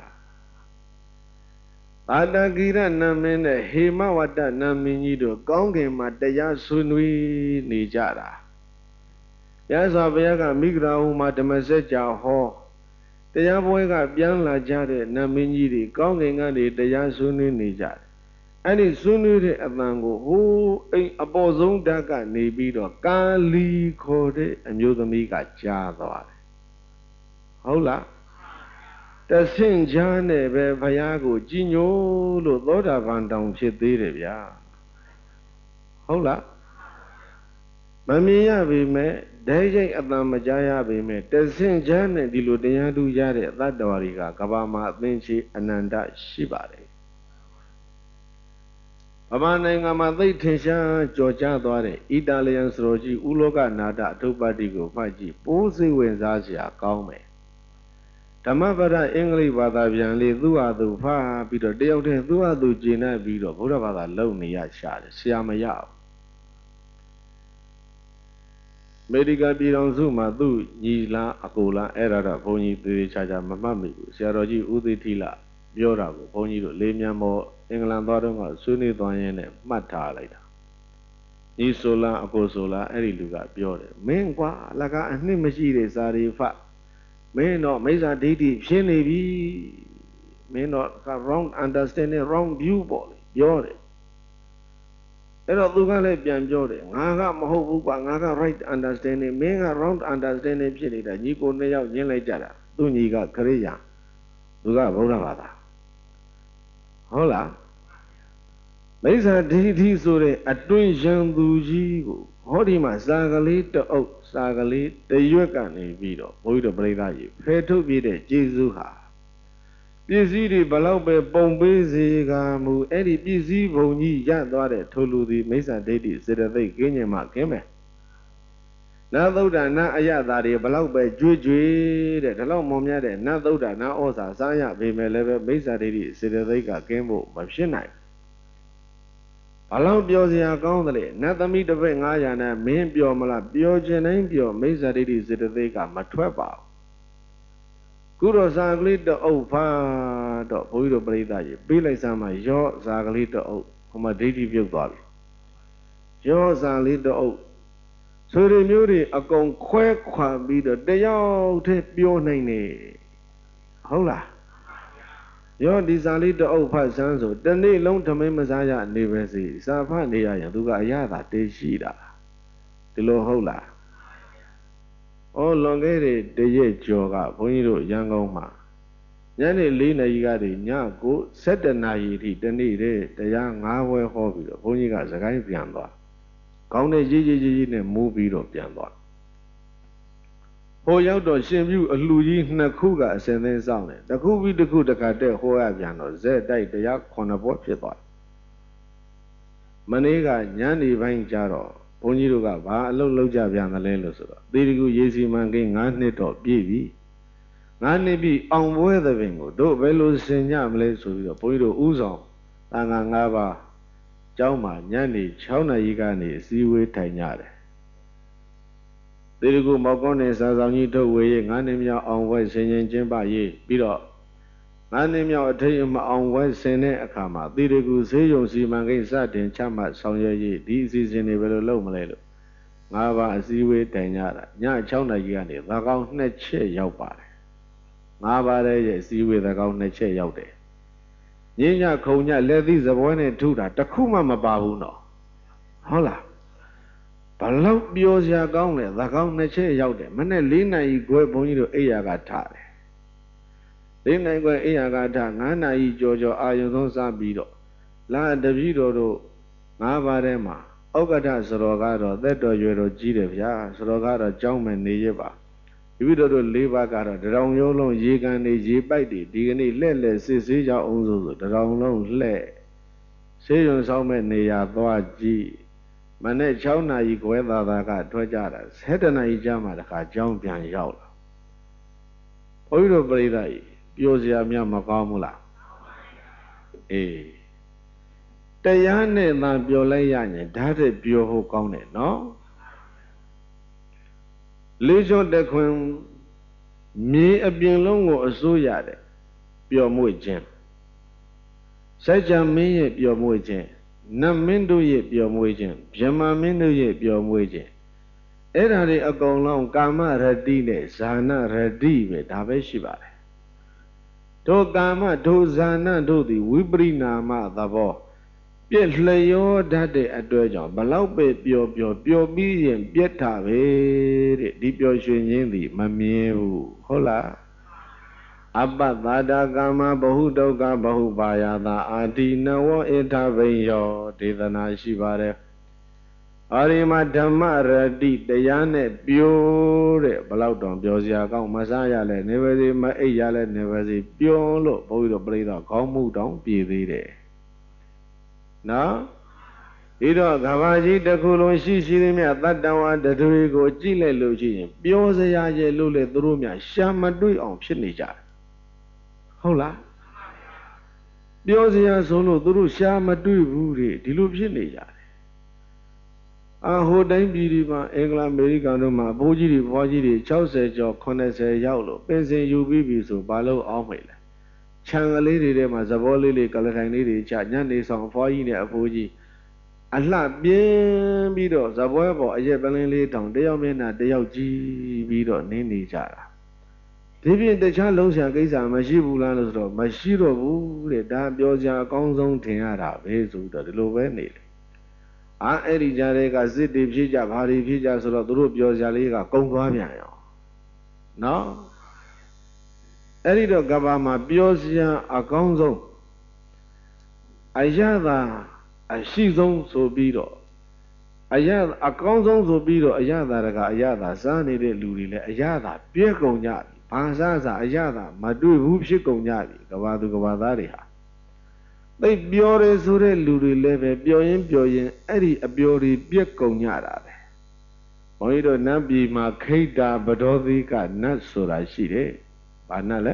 အာတကိရနာမင်းနဲ့ဟေမဝတ္တနာမင်းကြီးတို့ကောင်းကင်မှာတရားဆွေးနွေးနေကြတာရသော်ဘုရားကမိဂရာဟုမှာဓမ္မစကြာဟောတရားပွဲကပြန်လာကြတဲ့နာမင်းကြီးတွေကောင်းကင်ကနေတရားဆွေးနွေးနေကြတယ်အဲ့ဒီဆွေးနွေးတဲ့အတန်ကိုဟိုးအိမ်အပေါ်ဆုံးဓာတ်ကနေပြီးတော့ကာလီခေါ်တဲ့အမျိုးသမီးကကြားသွားတယ်ဟုတ်လားတဆင့်ကြားနဲ့ပဲဘုရားကိုကြည်ညိုလို့သောတာပန်တောင်ဖြစ်သေးတယ်ဗျာဟုတ်လားမမြင်ရပေမဲ့ဓာတ်ရိုက်အတန်မကြားရပေမဲ့တဆင့်ကြားနဲ့ဒီလိုတရားတူရတဲ့သတ္တဝါတွေကကဘာမှာအသင်္ချေအနန္တရှိပါတယ်ဗမာနိုင်ငံမှာသိထင်ရှားကြော်ကြားသွားတဲ့အီတာလီယန်စရိုကြီးဥလောကနာဒအထုပ္ပတ္တိကိုမှတ်ကြည့်ပိုးစိတ်ဝင်စားစရာကောင်းမယ်ဓမ္မပဒအင်္ဂလိပ်ဘာသာပြန်လေးသူ့ဟာသူဖတ်ပြီးတော့တယောက်တည်းသူ့ဟာသူကျင့်နေပြီးတော့ဘုရားဘာသာလုံနေရရှာတယ်ဆရာမရဘူးအမေရိကန်ပြည်တော်စုမှာသူ့ညီလားအကိုလားအဲ့ဒါတော့ဘုန်းကြီးသေသေးချာချာမမှတ်မိဘူးဆရာတော်ကြီးဦးသိထိလပြောတာကိုဘုန်းကြီးတို့လေးမြန်မောအင်္ဂလန်သွားတော့ကဆွေးနွေးသွားရင်းနဲ့မှတ်ထားလိုက်တာညီဆိုလားအကိုဆိုလားအဲ့ဒီလူကပြောတယ်မင်းကွာအလကားအနှစ်မရှိတဲ့ဇာတိဖတ်မင်းတော့မိစ္ဆာဒိဋ္ဌိဖြစ်နေပြီမင်းတော့ wrong understanding wrong view ပေါ့လေပြောတယ်အဲ့တော့သူကလည်းပြန်ပြောတယ်ငါကမဟုတ်ဘူးကွာငါက right understanding မင်းက wrong understanding ဖြစ်နေတာညီကိုနှစ်ယောက်ညှင်းလိုက်ကြတာသူညီကခရိယာသူကဗုဒ္ဓဘာသာဟုတ်လားမိစ္ဆာဒိဋ္ဌိဆိုတဲ့အတွင်းရန်သူကြီးကိုဟောဒီမှာစာကလေးတအုပ်စာကလေးတရွက်ကနေပြီးတော့ဘုရားတော်ပြိဿကြီးဖယ်ထုတ်ပြတဲ့ကျေးဇူးဟာပစ္စည်းတွေဘလောက်ပဲပုံပေးစေကမူအဲ့ဒီပစ္စည်းဘုံကြီးရသွားတဲ့ထိုလူသည်မိစ္ဆာဒိဋ္ဌိစေတသိက်ကင်းကျင်မှကင်းမယ် Na thuda na ayatari belau be juju de dalau momya de na thuda na osa saya bime lebe misa didi siddhika kimbo mapshinai. Belau pyo sia kaundale na thami tepe ngaya na min pyo mala pyo chin pyo misa didi siddhika matweba. Kuro sagli to au pha to bhuido parida ji bi lai sama yo sagli to au homa didi pyuk twa bi. Yo sagli to au so the beauty a con quack quam be the day out pure name. Hola. Your desire to open so the day long to me Messiah never see. Safandia Duga Yada de Shida. The low hola. All long aid the ye joga, Poniro young Oma. Yanni Lina Yigadi, Yago, set the naivety, the need the young hour hobby, Poniga Zagai Pianda. County Gigi in a movie of Pianda. Ho out of shame you a Louis Nakuga send them sound. The Kubi the good Kate Ho Aviano, Z died the yak on a boat. Manega, Yanni Vine Jaro, Poniruga, Low Loja Viana Lelosa. Dirigu Yesi Manging, Annet or Bibi. Nani be on weathering, do Velo Senyam Lesu, Poido Uzon, Angangava. Jauma, Yanni, Chona Yigani, Siwe Tanyare. There you go, Mogone, Sazanito, weighing anemia on West Senyan Jemba ye, Biro. Anemia, tell you on West Sene Akama. There you go, say you see Mangay Satin, Chama, Sonya ye, this is in a very low Malay. Nava, Siwe Tanyara, Yan Chona Yigani, the count Neche Yaupa. Nava, Siwe the count Neche Yaute. Yinya Konya let these a one and two that Takuma Mabahuno. Hola. Palau Biosia Gauntlet, the Gaunt Neche Yaute, Mane Lina Igwe Bonito Eyagatare. Lina Igwe Eyagata, Nana I Jojo Ayodon Sabido, La Davido, Navarema, Ogata Sorogado, that do Yoro Gidevia, Sorogado, Jauman Neva. If you don't live back at the round yolo, ye can ye bite it, digny lele, see your own, the round long lay. Say you saw me near Doaji. Mane Chowna Equella the cat, Twajaras, Hedana Ijama the cat, Jumpian Yaula. Oiro Bredai, Yosia Miamacamula. Eh. Tayane na Biolayan, that is Bio County, no? Legion de Queen me a bien long or so yard, pure moijin. Such a me pure moijin, Namindo ye pure moijin, Jama Mindo ye pure moijin. Erari a go long, Gama Radine, Sana Radive, Daveshiba. To Gama, to Zana, do the Wibrina ma the bo. Yes, lay your daddy at Dojan, Balau pure pure pure billion, Pieta, deep your shin the Mamie, Hola. Abba Vada Gama Bahudoga Bahubaya, the Adi Nawa Etaveyo, Tidana Shivare. Arima Damara deep the Yane pure, Balauton, Biosia, Masaya, never the Mayale, never the pure look, Boy of Breda, Komu don't be there. No? Ito Gavaji the Kulon Shishimia, that down the Durigo, Chile Luci, Biosa Lule Drumia, Shamadui on Shinija. Hola. Biosia solo Duru Shamadui Buri, Dilup Shinija. Ah, who dang Biriba, England, Americanoma, Boji, Boji, Chauset, or Conese Yaulo, Pension U B B so Balo Almela. Changali de Mazavoli, Calatani, Chanyani, some four in a Fuji. Allah bien bido, Zavoebo, a Yabalin town, they are men at the L G bido, Nini Jara. Tibi the Chalos and Gaza, Mashibulanos, Mashiro, the Dabiosia, Gonzon Tiara, Vesu, the Lovenil. Ah, Eddie Jarega, City, Pija, Hari, Pija, so the Rubio Jaliga, Conguamiano. No? Erido Gabama Biosia a Gonzo Ayada a Shizon so bido Ayada a Gonzon so bido Ayada Ayada Sani de Lulile Ayada Piergonya Pansaza Ayada Madu Hupshikonya Gavadu Gavadaria. They Biore Sure Lulile Bioin Bioin Eri a Biori Piergonya. ဘုန်းကြီးတို့နတ်ပြည်မှာခိတ္တဗဒောသီကနတ်ဆိုတာရှိတယ်ဘာနတ်လဲ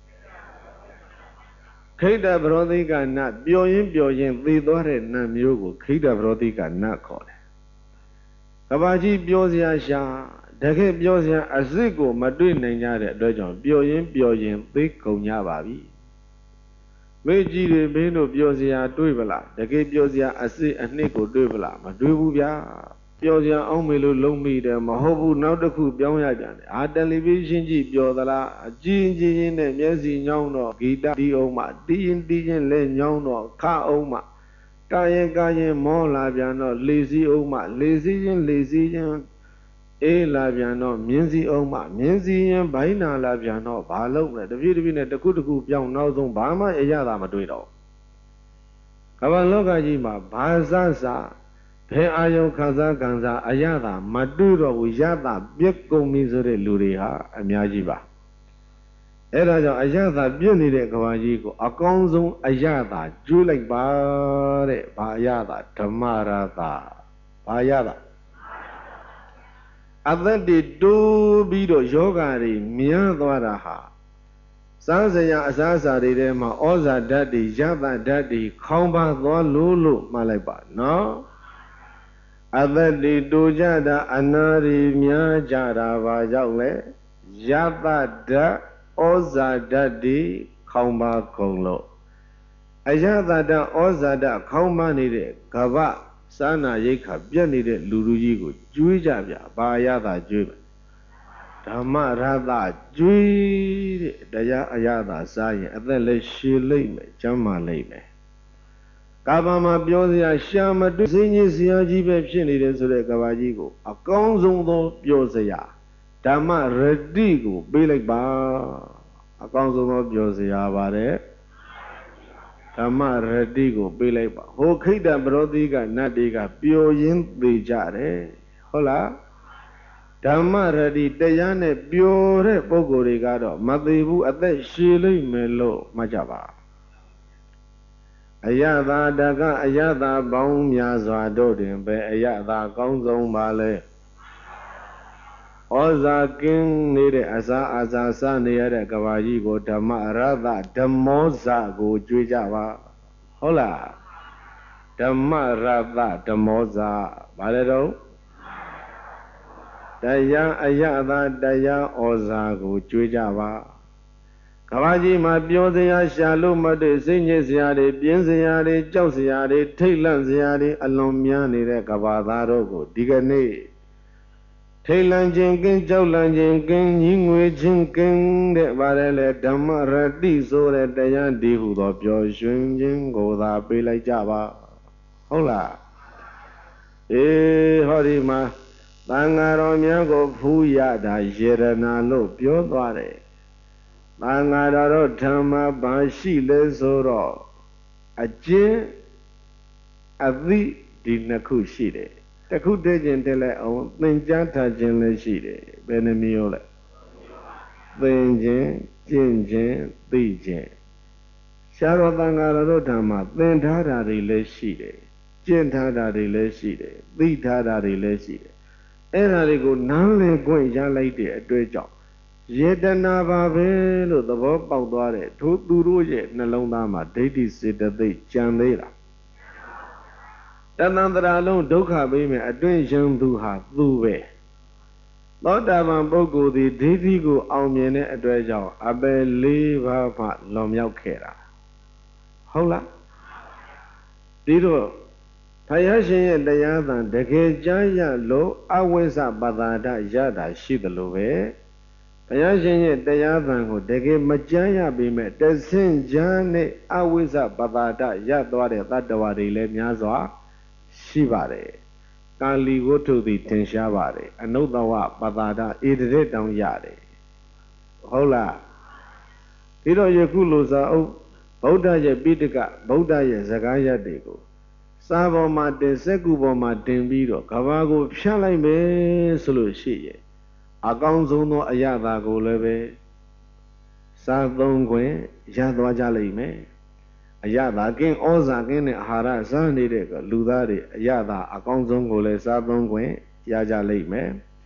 ခိတ္တဗဒောသီကနတ်ပျော်ရင်ပျော်ရင်သေသွားတဲ့နတ်မျိုးကိုခိတ္တဗဒောသီကနတ်ခေါ်တယ်ကဘာကြီးပြောစရာရှာတကယ်ပြောစရာအစ်စ်ကိုမတွေ့နိုင်ကြတဲ့အတွက်ကြောင့်ပျော်ရင်ပျော်ရင်သိကုန်ကြပါပြီမေကြီးတွေမင်းတို့ပျော်စရာတွေ့ပလားတကယ်ပျော်စရာအစ်စ်အနှစ်ကိုတွေ့ပလားမတွေ့ဘူးဗျာပျော်စရာအောင်မေလို့လုံးမိတယ်မဟုတ်ဘူးနောက်တစ်ခုပြောင်းရကြတယ်အာတယ်လီဗီရှင်းကြည့်ပျော်သလားအကြည့်ကြည့်ချင်းနဲ့မျက်စိညောင်းတော့ဂီတတီးအောင်မှတီးရင်တီးရင်လည်းညောင်းတော့ခအောင်မှကာရင်ကာရင်မောလာပြန်တော့လေစီအောင်မှလေစီချင်းလေစီချင်းအေးလာပြန်တော့မြင်းစီအောင်မှမြင်းစီရင်ဘိုင်းနာလာပြန်တော့ဘာလုပ်လဲတပြည့်တပြည့်နဲ့တစ်ခုတစ်ခုပြောင်းနောက်ဆုံးဘာမှအရသာမတွေ့တော့ကမ္ဘာလောကကြီးမှာဘာစစဘယ်အာယုခံစားခံစားအရသာမတွေ့တော့ဘူးရတာပြက်ကုန်ပြီဆိုတဲ့လူတွေဟာအများကြီးပါအဲ့ဒါကြောင့်အရသာပြည့်နေတဲ့ကမ္ဘာကြီးကိုအကောင်းဆုံးအရသာကျွေးလိုက်ပါတဲ့ဘာအရသာဓမ္မရသာဘာအရသာအသက်တွေတိုးပြီးတော့ယောဂါတွေမြန်းသွားတာဟာစားစရာအစားအစာတွေထဲမှာဩဇာဓာတ်တွေရသဓာတ်တွေခေါင်းပါသွားလို့လို့မှတ်လိုက်ပါနော်အသက်တွေတိုးကြတာအနာတွေများကြတာဘာကြောင့်လဲရသဓာတ်ဩဇာဓာတ်တွေခေါင်းပါကုန်လို့အရသဓာတ်ဩဇာဓာတ်ခေါင်းပါနေတဲ့ကဗ္ဗစာနာရိတ်ခါပြက်နေတဲ့လူလူကြီးကိုကျွေးကြဗျဘာရသာကျွေးဓမ္မရသကျွေးတဲ့တရားအရသာစားရင်အသက်လည်းရှည်လိမ့်မယ်ကျမ်းမာလိမ့်မယ်ကာဗာမှာပြောစရာရှာမတွေ့စင်းကြီးဆရာကြီးပဲဖြစ်နေတယ်ဆိုတဲ့ကဘာကြီးကိုအကောင်းဆုံးသောပြောစရာဓမ္မရတိကိုပေးလိုက်ပါအကောင်းဆုံးသောပြောစရာပါတယ်ဓမ္မရတိကိုပေးလိုက်ပါဟိုခိတ္တဗရောတိကနတ်တွေကပျော်ရင်းသေးကြတယ်ဟုတ်လားဓမ္မရတိတရားနဲ့ပျော်တဲ့ပုဂ္ဂိုလ်တွေကတော့မသေးဘူးအသက်ရှည်လိမ့်မယ်လို့မှတ်ကြပါအယသာတကအယသာပေါင်းများစွာတို့တွင်ပဲအယသာကောင်းဆုံးပါလေဩဇာကင်းနေတဲ့အစာအာဇာစားနေရတဲ့ကဘာကြီးကိုဓမ္မရသဓမ္မောဇကိုကြွေးကြပါဟုတ်လားဓမ္မရသဓမ္မောဇဘာလဲတော့တရားအယသာတရားဩဇာကိုကြွေးကြပါကဘာကြီးမှာပြောစရာရှာလို့မတွေ့စိတ်ညစ်စရာတွေပြင်းစရာတွေကြောက်စရာတွေထိတ်လန့်စရာတွေအလွန်များနေတဲ့ကဘာသားတို့ကိုဒီကနေ့ထိတ်လန့်ခြင်းကင်းကြောက်လန့်ခြင်းကင်းညီငွေခြင်းကင်းတဲ့ဗါတယ်လေဓမ္မရတိဆိုတဲ့တရားဒီဟုသောပျော်ရွှင်ခြင်းကိုသာပေးလိုက်ကြပါဟုတ်လားအေးဟောဒီမှာသံဃာတော်များကိုဖူးရတာယေရနာလို့ပြောသွားတယ်သံဃာတော်တို့ဓမ္မဘာရှိလဲဆိုတော့အကျင့်အသိဒီနှစ်ခုရှိတယ်တခုတည်းချင်းတည်းလဲအောင်သင်ကြားထားခြင်းလည်းရှိတယ်ဘယ်နှမျိုးလဲသင်ခြင်းကျင့်ခြင်းသိခြင်းရှားတော်သံဃာတော်တို့ဓမ္မသင်ထားတာတွေလည်းရှိတယ်ကျင့်ထားတာတွေလည်းရှိတယ်သိထားတာတွေလည်းရှိတယ်အဲ့ဒါတွေကိုနားလည်ခွင့်ရလိုက်တဲ့အတွေ့အကြုံယေတနာပါပဲလို့သဘောပေါက်သွားတဲ့ထိုသူတို့ရဲ့နှလုံးသားမှာဒိဋ္ဌိစေတသိက်ကြံသေးတာတဏ္ဍရာလုံးဒုက္ခပေးမယ်အတွင်းရှင်သူဟာသူပဲသောတာပန်ပုဂ္ဂိုလ်သည်ဒိဋ္ဌိကိုအောင်မြင်တဲ့အတွက်ကြောင့်အပယ်လေးပါးမှလွန်မြောက်ခဲ့တာဟုတ်လားဒီတော့ဘုရားရှင်ရဲ့တရားသံတကယ်ကြားရလို့အဝိဇ္ဇပတာဒရတာရှိသလိုပဲဘုရားရှင်ရဲ့တရားသံကိုတကယ်မကြားရပေမဲ့တဆင့်ကြားနဲ့အဝိဇ္ဇပတာဒရသွားတဲ့တတ္တဝါတွေလည်းများစွာရှိပါတယ်ကာလီဝတ္ထုသည်ထင်ရှားပါတယ်အနုတ္တဝပတာဒဧတရေတောင်ရတယ်ဟုတ်လားဒီတော့ယခုလိုစာအုပ်ဗုဒ္ဓရဲ့ပိဋကဗုဒ္ဓရဲ့စကားရပ်တွေကိုစာပေါ်မှာတင်စက္ကူပေါ်မှာတင်ပြီးတော့ကဘာကိုဖြတ်လိုက်မယ်ဆိုလို့ရှိရဲ့အကောင်းဆုံးသောအရသာကိုလည်းပဲစာသုံးခွင့်ရသွားကြလိမ့်မယ်အရသာကင်းဩဇာကင်းတဲ့အာဟာရစားနေတဲ့လူသားတွေအရသာအကောင်းဆုံးကိုလည်းစားသုံးခွင့်ရကြလိမ့်မယ်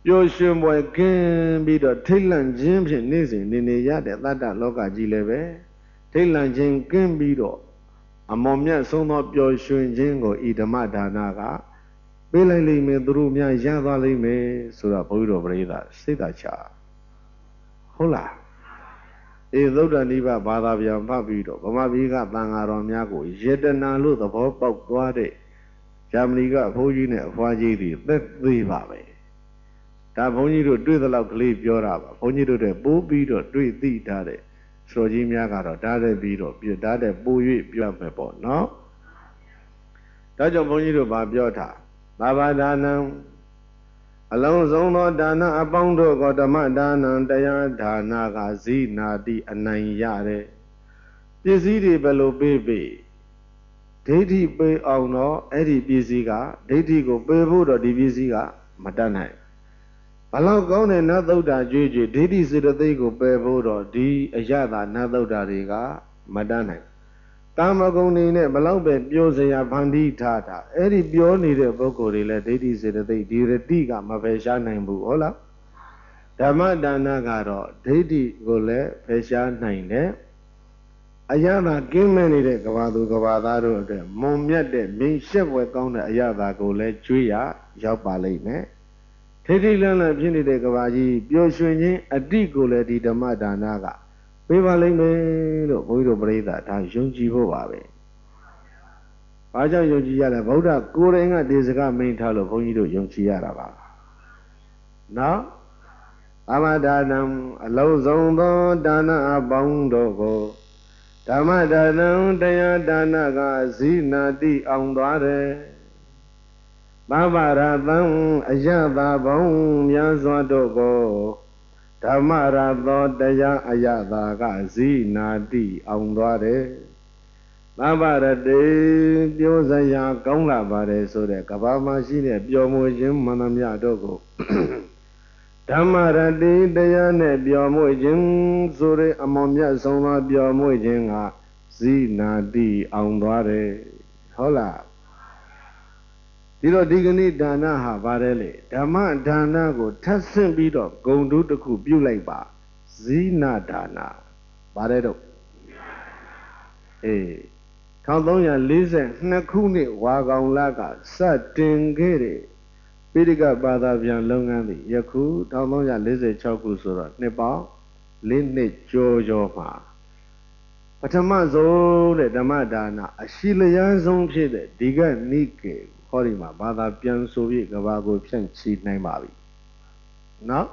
ပြောရွှင်ပွဲကင်းပြီးတော့ထိတ်လန့်ခြင်းဖြင့်နေ့စဉ်နေနေရတဲ့တတ္တလောကကြီးလည်းပဲထိတ်လန့်ခြင်းကင်းပြီးတော့အမော်မြတ်ဆုံးသောပျော်ရွှင်ခြင်းကိုဤဓမ္မဒါနကပေးလိုက်လိမ့်မယ်သူတို့များရသွားလိမ့်မယ်ဆိုတော့ဘုန်းကြီးတို့ပရိသတ်စိတ်သာချဟုတ်လားအေသုဒ္ဓနိဗ္ဗာန်ဘာသာပြန်ဖတ်ပြီးတော့ဗမာပြည်ကသံဃာတော်များကိုယေတနာလို့သဘောပေါက်သွားတဲ့ဂျာမနီကအဖိုးကြီးနဲ့အဖွားကြီးတွေသက်သေးပါပဲဒါဘုန်းကြီးတို့တွေ့သလောက်ကလေးပြောတာပါဘုန်းကြီးတို့တဲ့ပိုးပြီးတော့တွေ့သိထားတဲ့ဆိုကြီးများကတော့ဓာတ်တဲ့ပြီးတော့ပြဓာတ်တဲ့ပို၍ပြောမယ်ပေါ့နော်ဒါကြောင့်ဘုန်းကြီးတို့ဗာပြောထားသာဘာဒါနံအလုံးစုံသောဒါနအပေါင်းတို့ကိုဓမ္မဒါနံတရားဒါနကဇိနာတိအနိုင်ရတယ်ပစ္စည်းတွေဘယ်လိုပေးပေးဒိဋ္ဌိပေးအောင်တော့အဲ့ဒီပစ္စည်းကဒိဋ္ဌိကိုပေးဖို့တော့ဒီပစ္စည်းကမတတ်နိုင်ဘလောက်ကောင်းတဲ့နတ်သုဒ္ဓကြွေးကြွေးဒိဋ္ဌိစေတသိက်ကိုပယ်ဖို့တော့ဒီအရသာနတ်သုဒ္ဓတွေကမတတ်နိုင်ကာမဂုဏ်တွေနဲ့ဘလောက်ပဲပြောစရာဖန်တီးထားတာအဲ့ဒီပြောနေတဲ့ပုဂ္ဂိုလ်တွေလည်းဒိဋ္ဌိစေတသိက်ဒီရတိကမဖယ်ရှားနိုင်ဘူးဟုတ်လားဓမ္မဒါနကတော့ဒိဋ္ဌိကိုလည်းဖယ်ရှားနိုင်တယ်အရသာကင်းမဲ့နေတဲ့ကဘာသူကဘာသားတို့အတွက်မုံမြတ်တဲ့မြင့်ရှက်ဝဲကောင်းတဲ့အရသာကိုလည်းကျွေးရရောက်ပါလိမ့်မယ်ထိထိလန်းလန်းဖြစ်နေတဲ့ကဘာကြီးပျော်ရွှင်ခြင်းအတိကိုလည်းဒီဓမ္မဒါနကပေးပါလိမ့်မယ်လို့ဘုန်းကြီးတို့ပရိသတ်ဒါယုံကြည်ဖို့ပါပဲ။ဘာကြောင့်ယုံကြည်ရလဲဗုဒ္ဓကိုယ်တိုင်ကဒီစကားမိန့်ထားလို့ဘုန်းကြီးတို့ယုံကြည်ရတာပါ။နော်သမ္မာဒါနံအလုံးစုံသောဒါနအပေါင်းတို့ကိုဓမ္မဒါနံတရားဒါနကဇိနာတိအောင်သွားတယ်။သဗ္ဗရတံအယတာဘုံများစွာတို့ကိုဓမ္မရသောတရားအယတာကဇိနာတိအောင်သွားတယ်သဗ္ဗရတေပြောစရာကောင်းလာပါတယ်ဆိုတဲ့ကဘာမှာရှိတဲ့ပျော်မွေ့ခြင်းမန္တမြတို့ကိုဓမ္မရတေတရားနဲ့ပျော်မွေ့ခြင်းဆိုတဲ့အမောင်မြတ်ဆုံးသောပျော်မွေ့ခြင်းကဇိနာတိအောင်သွားတယ်ဟုတ်လားဒီတော့ဒီကနေ့ဒါနဟာဗါတယ်လေဓမ္မဒါနကိုထပ်ဆင့်ပြီးတော့ဂုံတုတစ်ခုပြုလိုက်ပါဇိနာဒါနဗါတယ်တော့အေး၁၃၄၂ခုနှစ်ဝါကောင်လကစတင်ခဲ့တဲ့ပိဋကဘာသာပြန်လုပ်ငန်းသည်ယခု၁၃၄၆ခုဆိုတော့နှစ်ပေါင်း၄နှစ်ကျော်ကျော်မှာပထမဆုံးတဲ့ဓမ္မဒါနအရှိလျန်းဆုံးဖြစ်တဲ့ဒီကနိကေဟောဒီမှာဘာသာပြန်ဆိုပြီးကဘာကိုဖြန့်ချီနိုင်ပါပြီနော်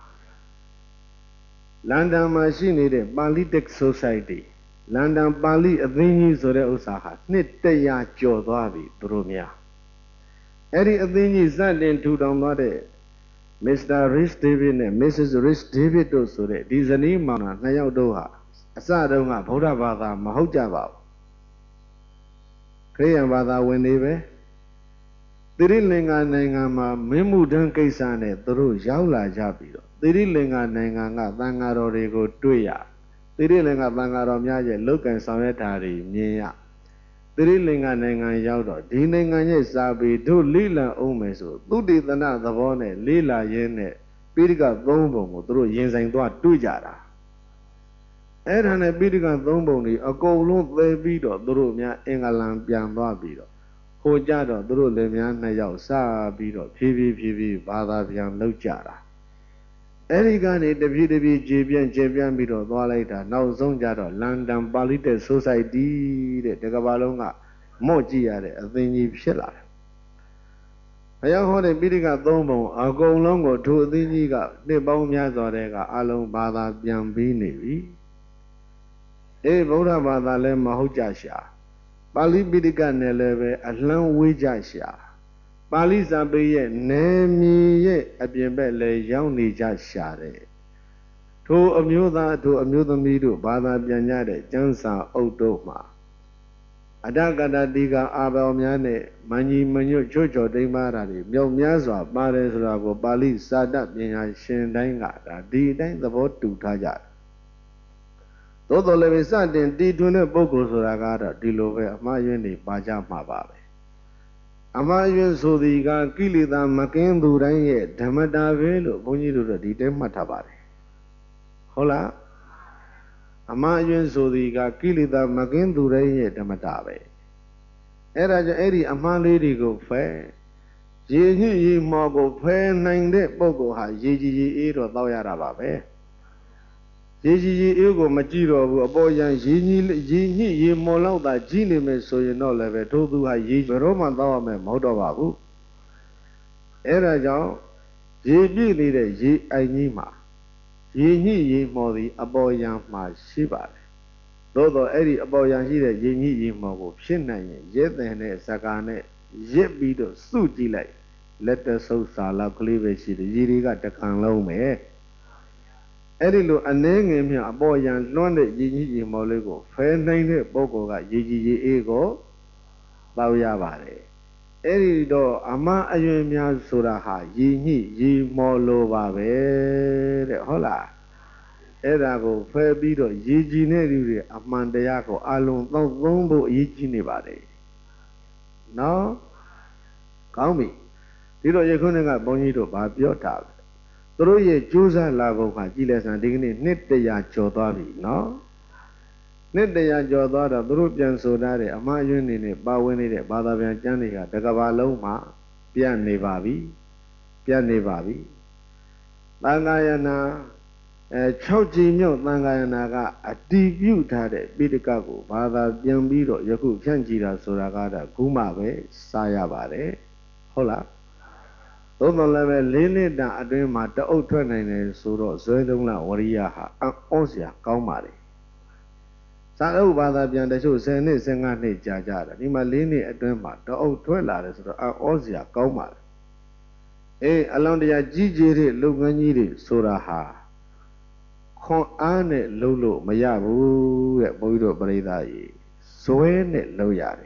လန်ဒန်မှာရှိနေတဲ့ပါဠိတက် Society လန်ဒန်ပါဠိအသင်းကြီးဆိုတဲ့ဥစ္စာဟာနှစ်တရာကျော်သွားပြီသူတို့များအဲ့ဒီအသင်းကြီးစတင်ထူထောင်သွားတဲ့ မစ္စတာ Rich David နဲ့ မစ္စစ် Rich David တို့ဆိုတဲ့ဒီဇနီးမောင်နှံနှစ်ယောက်တို့ဟာအစတုန်းကဗုဒ္ဓဘာသာမဟုတ်ကြပါဘူးခရစ်ယာန်ဘာသာဝင်တွေပဲသီရိလင်္ကာနိုင်ငံမှာမင်းမှုတန်းကိစ္စနဲ့သူတို့ရောက်လာကြပြီးတော့သီရိလင်္ကာနိုင်ငံကသံဃာတော်တွေကိုတွေ့ရသီရိလင်္ကာသံဃာတော်များရဲ့လုတ်ကန်ဆောင်ရွက်တာတွေမြင်ရသီရိလင်္ကာနိုင်ငံရောက်တော့ဒီနိုင်ငံရဲ့စာပေတို့လိလံအောင်မယ်ဆိုသုတေသနသဘောနဲ့လေးလာရင်းနဲ့ပိဋကသုံးပုံကိုသူတို့ရင်ဆိုင်သွားတွေ့ကြတာအဲ့ဒါနဲ့ပိဋကသုံးပုံတွေအကုန်လုံးသယ်ပြီးတော့သူတို့များအင်္ဂလန်ပြန်သွားပြီးတော့ဟိုကြတော့သူတို့လည်းများနှစ်ယောက်စပြီးတော့ဖြည်းဖြည်းဖြည်းဖြည်းဘာသာပြန်လောက်ကြတာအဲ့ဒီကနေတဖြည်းတဖြည်းခြေပြန့်ခြေပြန့်ပြီးတော့သွားလိုက်တာနောက်ဆုံးကြတော့လန်ဒန်ပါဠိတက် Society တဲ့တကဘာလုံးကမော့ကြည့်ရတဲ့အသင်းကြီးဖြစ်လာတယ်ဘုရားဟောတဲ့ပိဋကသုံးပုံအကုန်လုံးကိုထိုအသင်းကြီးကနှစ်ပေါင်းများစွာတဲ့ကအလုံးဘာသာပြန်ပြီးနေပြီအေးဗုဒ္ဓဘာသာလည်းမဟုတ်ကြရှာပါဠိပိဋကနဲ့လည်းပဲအလှမ်းဝေးကြရှာပါဠိစာပေရဲ့နယ်မြေရဲ့အပြင်ဘက်လည်းရောက်နေကြရှာတယ်ထိုအမျိုးသားထိုအမျိုးသမီးတို့ဘာသာပြန်ကြတဲ့ကျမ်းစာအုပ်တို့မှာအတ္တကတတိကအာဘောင်များနဲ့မန်ကြီးမညွတ်ချွတ်ချော်တိမ်ပါတာတွေမြောက်များစွာပါတယ်ဆိုတာကိုပါဠိစာတတ်ပညာရှင်တိုင်းကဒါဒီအတိုင်းသဘောတူထားကြတယ်သို့တော်လည်းစတင်တည်ထွင်တဲ့ပုဂ္ဂိုလ်ဆိုတာကတော့ဒီလိုပဲအမှားယွင်းနေပါကြမှာပါပဲအမှားယွင်းဆိုသည်ကကိလေသာမကင်းသူတိုင်းရဲ့ဓမ္မတာပဲလို့ဘုန်းကြီးတို့ဒီတဲမှတ်ထားပါတယ်ဟုတ်လားအမှားယွင်းဆိုသည်ကကိလေသာမကင်းသူတိုင်းရဲ့ဓမ္မတာပဲအဲ့ဒါကြောင့်အဲ့ဒီအမှားလေးတွေကိုဖယ်ရေညှိရေမော်ကိုဖယ်နိုင်တဲ့ပုဂ္ဂိုလ်ဟာရေကြီးရေအေးတော့တောက်ရတာပါပဲရေကြီးရေအေးကိုမကြည့်တော့ဘူးအပေါ်ရန်ရေညှိရေညှိရေမော်လောက်သာကြည့်နေမယ်ဆိုရင်တော့လည်းပဲထို့သူဟာရေဘယ်တော့မှတောက်ရမယ်မဟုတ်တော့ပါဘူးအဲ့ဒါကြောင့်ရေပြည့်နေတဲ့ရေအိုင်ကြီးမှာရေညှိရေမော်သည်အပေါ်ရန်မှာရှိပါတယ်သို့တော့အဲ့ဒီအပေါ်ရန်ရှိတဲ့ရေညှိရေမော်ကိုဖြစ်နိုင်ရင်ရဲတဲ့နဲ့ဇကာနဲ့ရစ်ပြီးတော့စုကြည့်လိုက်လက်တဆုပ်စာလောက်ကလေးပဲရှိတယ်ရေတွေကတခံလုံးပဲအဲ့ဒီလိုအနှဲငယ်မြအပေါ်ရန်လွှမ်းတဲ့ရေကြီးရေမော်လေးကိုဖယ်နိုင်တဲ့ပုဂ္ဂိုလ်ကရေကြီးရေအေးကိုတောက်ရပါတယ်အဲ့ဒီတော့အမအယွင်များဆိုတာဟာရေညှိရေမော်လိုပါပဲတဲ့ဟုတ်လားအဲ့ဒါကိုဖယ်ပြီးတော့ရေကြီးတဲ့လူတွေအမှန်တရားကိုအလုံးသုံးသုံးဖို့အရေးကြီးနေပါတယ်နော်ကောင်းပြီဒီတော့ယခုနေ့ကဘုန်းကြီးတို့ဗာပြောတာပဲသူတို့ရဲ့ကြိုးစားလာဖို့ဟာကြည်လက်ဆန်ဒီကနေ့နှစ်တရာကျော်သွားပြီနော်နှစ်တရာကျော်သွားတော့သူတို့ပြန်ဆိုထားတဲ့အမှားအယွင်းနေနဲ့ပါဝင်နေတဲ့ဘာသာပြန်ကျမ်းတွေကတကဘာလုံးမှာပြတ်နေပါပြီပြတ်နေပါပြီသံဃာယနာအဲ၆ကြိမ်မြောက်သံဃာယနာကအတီးပြုထားတဲ့ပိဋကကိုဘာသာပြန်ပြီးတော့ယခုဖြန့်ကြည့်တာဆိုတာကတော့ခုမှပဲစားရပါတယ်ဟုတ်လားသို့တော်လည်းပဲလေးနှစ်တာအတွင်းမှာတအုပ်ထွက်နိုင်တယ်ဆိုတော့ဇွဲသုံးလဝရိယဟာအော့စရာကောင်းပါလေသာအုပ်ဘာသာပြန်တချို့ဆယ်နှစ်ဆယ်ငါးနှစ်ကြာကြတာဒီမှာလေးနှစ်အတွင်းမှာတအုပ်ထွက်လာတယ်ဆိုတော့အော့စရာကောင်းပါလေအေးအလောင်းတရားကြီးကြီးတဲ့လုပ်ငန်းကြီးတွေဆိုတာဟာခွန်အားနဲ့လုပ်လို့မရဘူးတဲ့ဘုန်းကြီးတို့ပရိသတ်ကြီးဇွဲနဲ့လုပ်ရတယ်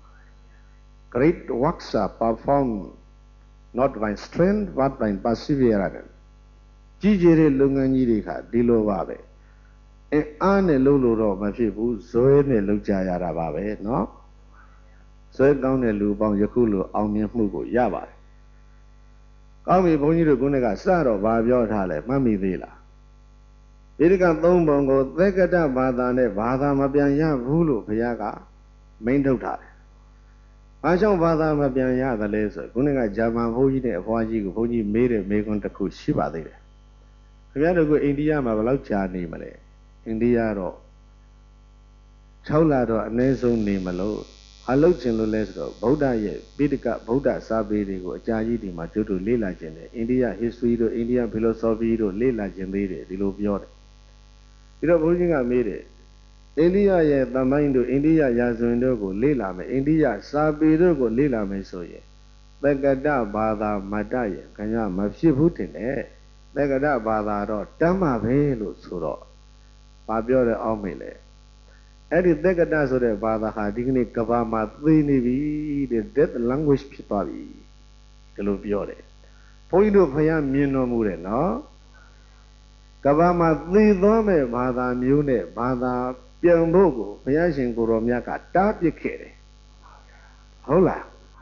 Great works are performed not by strength but by perseverance ကြီးကြီးတဲ့လုပ်ငန်းကြီးတွေခါဒီလိုပါပဲအဲအားနဲ့လုပ်လို့တော့မဖြစ်ဘူးဇွဲနဲ့လုပ်ကြရတာပါပဲเนาะဇွဲကောင်းတဲ့လူပေါင်းယခုလိုအောင်မြင်မှုကိုရပါတယ်ကောင်းပြီဘုန်းကြီးတို့ခုနေ့ကစတော့ဗာပြောထားလဲမှတ်မိသေးလားဣရိကသုံးပုံကိုသက္ကတဘာသာနဲ့ဘာသာမပြန်ရဘူးလို့ဘုရားကမိန့်ထုတ်ထားတယ်။ဘာကြောင့်ဘာသာမပြန်ရသလဲဆိုခုနကဂျာမန်ဘုန်းကြီးနဲ့အဖွားကြီးကိုဘုန်းကြီးမေးတဲ့မေးခွန်းတစ်ခုရှိပါသေးတယ်။ခင်ဗျားတို့ကအိန္ဒိယမှာဘယ်လောက်ကြာနေမလဲ။အိန္ဒိယတော့၆လတော့အနည်းဆုံးနေမလို့အလုပ်ချင်လို့လဲဆိုတော့ဗုဒ္ဓရဲ့ပိဋကဗုဒ္ဓစာပေတွေကိုအကြာကြီးဒီမှာကျွတ်တို့လေ့လာခြင်းတယ်အိန္ဒိယ history တို့အိန္ဒိယ philosophy တို့လေ့လာခြင်းသေးတယ်ဒီလိုပြောတယ်ပြီးတော့ဘုန်းကြီးကမေးတယ်အိန္ဒိယရဲ့သမိုင်းတို့အိန္ဒိယရာဇဝင်တို့ကိုလေ့လာမယ်အိန္ဒိယစာပေတို့ကိုလေ့လာမယ်ဆိုရင်သက္ကတဘာသာမတ္တရဲ့ခင်ဗျာမဖြစ်ဘူးတင်တယ်သက္ကတဘာသာတော့တမ်းမှာပဲလို့ဆိုတော့ဘာပြောတယ်အောက်မေလဲအဲ့ဒီသက္ကတဆိုတဲ့ဘာသာဟာဒီကနေ့ကဘာမှာသိနေပြီတဲ့ dead language ဖြစ်သွားပြီဒီလိုပြောတယ်ဘုန်းကြီးတို့ဖယားမြင်တော်မူတယ်နော်ကဘာမှာသိသောမဲ့ဘာသာမျိုးနဲ့ဘာသာပြန်ဖို့ကိုဘုရားရှင်ကိုရောမြတ်ကတားပစ်ခဲ့တယ်ဟုတ်လား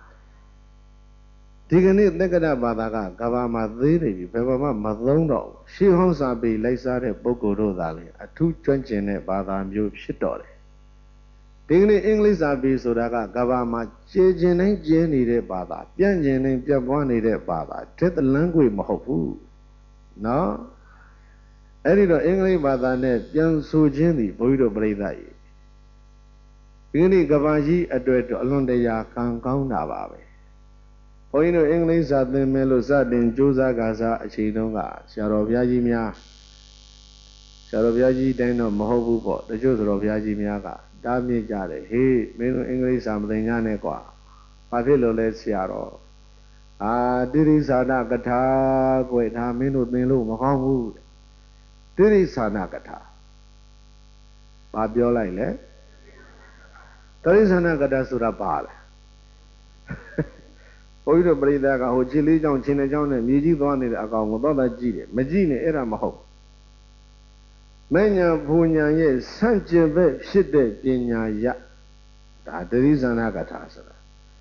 ဒီကနေ့သက္ကတဘာသာကကဘာမှာသိနေပြီဘယ်မှာမှမသုံးတော့ရှေးဟောင်းစာပေလိုက်စားတဲ့ပုဂ္ဂိုလ်တို့သာလေအထူးကျွမ်းကျင်တဲ့ဘာသာမျိုးဖြစ်တော်တယ်ဒီကနေ့အင်္ဂလိပ်စာပေဆိုတာကကဘာမှာကျေကျင်တိုင်းကျင်းနေတဲ့ဘာသာပြန့်ကျင်တိုင်းပြတ်ပွားနေတဲ့ဘာသာတဲ့လမ်းကွေမဟုတ်ဘူးနော်အဲ့ဒီတော့အင်္ဂလိပ်ဘာသာနဲ့ပြန်ဆိုခြင်းသည်ဘုန်းကြီးတို့ပြိဿကြီးဒီကနေ့ကဘာကြီးအတွက်တော့အလွန်တရာကံကောင်းတာပါပဲဘုန်းကြီးတို့အင်္ဂလိပ်စာသင်မယ်လို့စတင်ကြိုးစားကြစားအချိန်တုန်းကဆရာတော်ဘုရားကြီးများဆရာတော်ဘုရားကြီးတိုင်းတော့မဟုတ်ဘူးပေါ့တချို့ဆိုတော်ဘုရားကြီးများကတားမြစ်ကြတယ်ဟေးမင်းတို့အင်္ဂလိပ်စာမသင်ကြနဲ့ကွာဘာဖြစ်လို့လဲဆရာတော်အာတိရိစ္ဆာနကထာကွယ်ဒါမင်းတို့သင်လို့မကောင်းဘူးတိရိစ္ဆာနကထာဘာပြောလိုက်လဲတိရိစ္ဆာနကထာဆိုတာပါလဲဘုန်းကြီးတို့ပရိသတ်ကဟိုခြေလေးချောင်းခြေနှစ်ချောင်းနဲ့မြေကြီးသွားနေတဲ့အကောင်ကိုတော့သာကြည့်တယ်မကြည့်နဲ့အဲ့ဒါမဟုတ်မညာဘူညာရဲ့ဆန့်ကျင်ဘက်ဖြစ်တဲ့ပညာရဒါတိရိစ္ဆာနကထာဆိုတာ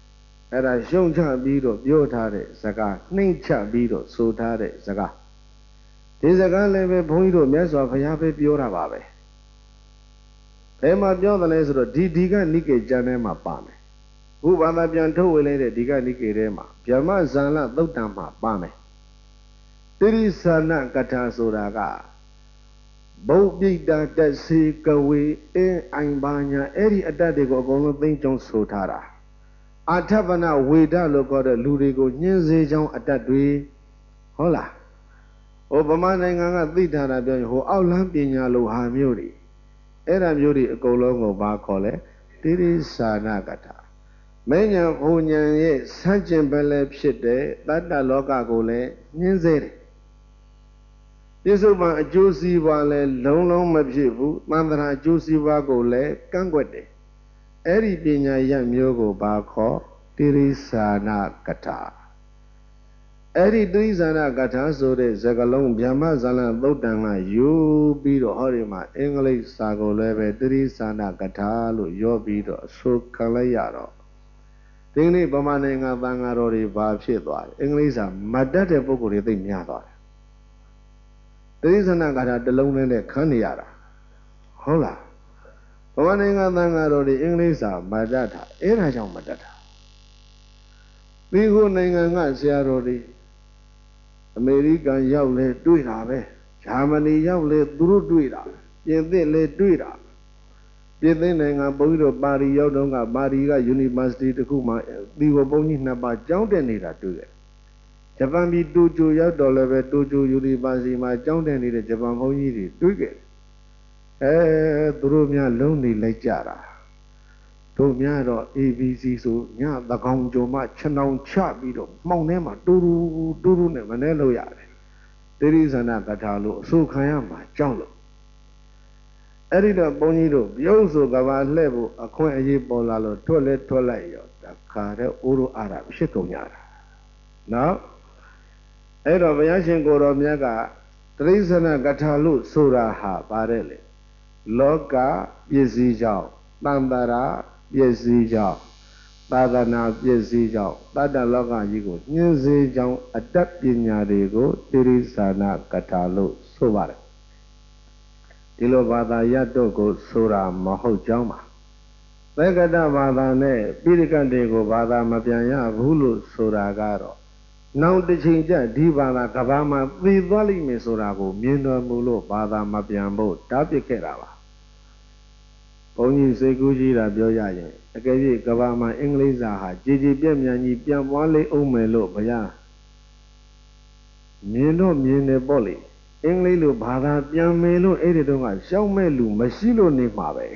အဲ့ဒါရှုံချပြီးတော့ပြောထားတဲ့စကားနှိမ့်ချပြီးတော့ဆိုထားတဲ့စကားဒီစကားလည်းပဲဘုန်းကြီးတို့မြတ်စွာဘုရားပဲပြောတာပါပဲဘယ်မှာပြောတယ်လဲဆိုတော့ဒီဒီကနိကေကျမ်းထဲမှာပါမယ်ဘုဘာသာပြန်ထုတ်ဝေလိုက်တဲ့ဒီကနိကေထဲမှာဗြဟ္မဇာလသုတ်တံမှာပါမယ်တိရိသနကထာဆိုတာကဘုတ်ပိတ္တတက်စီကဝေအင်းအိုင်ပါညာအဲ့ဒီအတ္တတွေကိုအကုန်လုံးသိမ့်ကြုံဆိုထားတာအာထပနဝေဒလို့ခေါ်တဲ့လူတွေကိုညှင်းစေကြောင်းအတ္တတွေဟုတ်လားဟိုဗမာနိုင်ငံကသိထားတာပြောရင်ဟိုအောက်လမ်းပညာလိုဟာမျိုးတွေအဲ့ဒါမျိုးတွေအကုန်လုံးကိုဘာခေါ်လဲတိရိသနကထာမဉ္ဇဉ်ဟိုဉဏ်ရဲ့ဆန့်ကျင်ဘက်လည်းဖြစ်တဲ့တတ္တလောကကိုလည်းညှင်းစေတယ်ပြစ္ဆုတ်ပံအကျိုးစီးပွားလည်းလုံးလုံးမဖြစ်ဘူးသံဃာအကျိုးစီးပွားကိုလည်းကန့်ကွက်တယ်အဲ့ဒီပညာရပ်မျိုးကိုဘာခေါ်တိရိသနကထာအဲ့ဒီတိရိသနကထာဆိုတဲ့စကားလုံးဗြဟ္မဇာလသုတ်တံကယူပြီးတော့ဟောဒီမှာအင်္ဂလိပ်စာကိုလည်းပဲတိရိသနကထာလို့ရောပြီးတော့အဆိုခံလိုက်ရတော့ဒီနေ့ဗမာနိုင်ငံသံဃာတော်တွေဘာဖြစ်သွားလဲအင်္ဂလိပ်စာမတတ်တဲ့ပုဂ္ဂိုလ်တွေသိများသွားတယ်တိရိသနကထာတစ်လုံးနဲ့ခန်းနေရတာဟုတ်လားဘဝနိုင်ငံသံဃာတော်တွေအင်္ဂလိပ်စာမတတ်တာအဲ့ဒါကြောင့်မတတ်တာဒီကိုနိုင်ငံကဆရာတော်တွေအမေရိကန်ရောက်လဲတွေ့တာပဲဂျာမနီရောက်လဲသူတို့တွေ့တာပြင်သစ်လဲတွေ့တာပြင်သစ်နိုင်ငံဘုန်းကြီးတို့ပါရီရောက်တော့ကပါရီက University တခုမှဒီကိုဘုန်းကြီးနှစ်ပါးကျောင်းတက်နေတာတွေ့တယ်ဂျပန်ပြည်တိုကျိုရောက်တော့လည်းပဲတိုကျို University မှာကျောင်းတက်နေတဲ့ဂျပန်ဘုန်းကြီးတွေတွေ့ခဲ့တယ်အဲသူတို့များလုံးနေလိုက်ကြတာတို့များတော့ A B C ဆိုညသကောင်ကြုံမှခြံအောင်ချပြီးတော့မှောင်ထဲမှာတူတူတူတူနဲ့မနေလို့ရတယ်တိရိသနကထာလို့အဆိုခံရမှာကြောက်လို့အဲ့ဒီတော့ဘုန်းကြီးတို့ပြုံးဆိုကဘာလှဲ့ဖို့အခွင့်အရေးပေါ်လာလို့ထွက်လဲထွက်လိုက်ရောတခါတည်းအိုးရိုးအားရဖြစ်ကုန်ကြတာနော်အဲ့တော့ဘုရားရှင်ကိုယ်တော်မြတ်ကတိရိသနကထာလို့ဆိုတာဟာပါတယ်လေလောကပစ္စည်းကြောင့်တန်တရာပစ္စည်းကြောင့်သာသနာပစ္စည်းကြောင့်တတ္တလောကကြီးကိုညှင်းစေကြောင်းအတ္တပညာတွေကိုတိရိသနကထာလို့ဆိုပါတယ်ဒီလိုဘာသာရတော့ကိုဆိုတာမဟုတ်ကြောင်းပါသက္ကတဘာသာနဲ့ပိဋကတ်တွေကိုဘာသာမပြန်ရဘူးလို့ဆိုတာကတော့နောက်တစ်ချိန်ကျဒီဘာသာကဘာမှာသိသွားလိမ့်မယ်ဆိုတာကိုမြင်တော်မူလို့ဘာသာမပြန်ဖို့တားပစ်ခဲ့တာပါဘုန်းကြီးစိတ်ကူးကြီးတာပြောရရင်အကယ်၍ကဘာမှာအင်္ဂလိပ်စာဟာကြည်ကြည်ပြည့်မြန်ကြီးပြန်ပွားလေးအောင်မယ်လို့ဘုရားမြင်တော့မြင်တယ်ပေါ့လေအင်္ဂလိပ်လိုဘာသာပြန်မယ်လို့အဲ့ဒီတုန်းကရှောက်မဲ့လူမရှိလို့နေမှာပဲ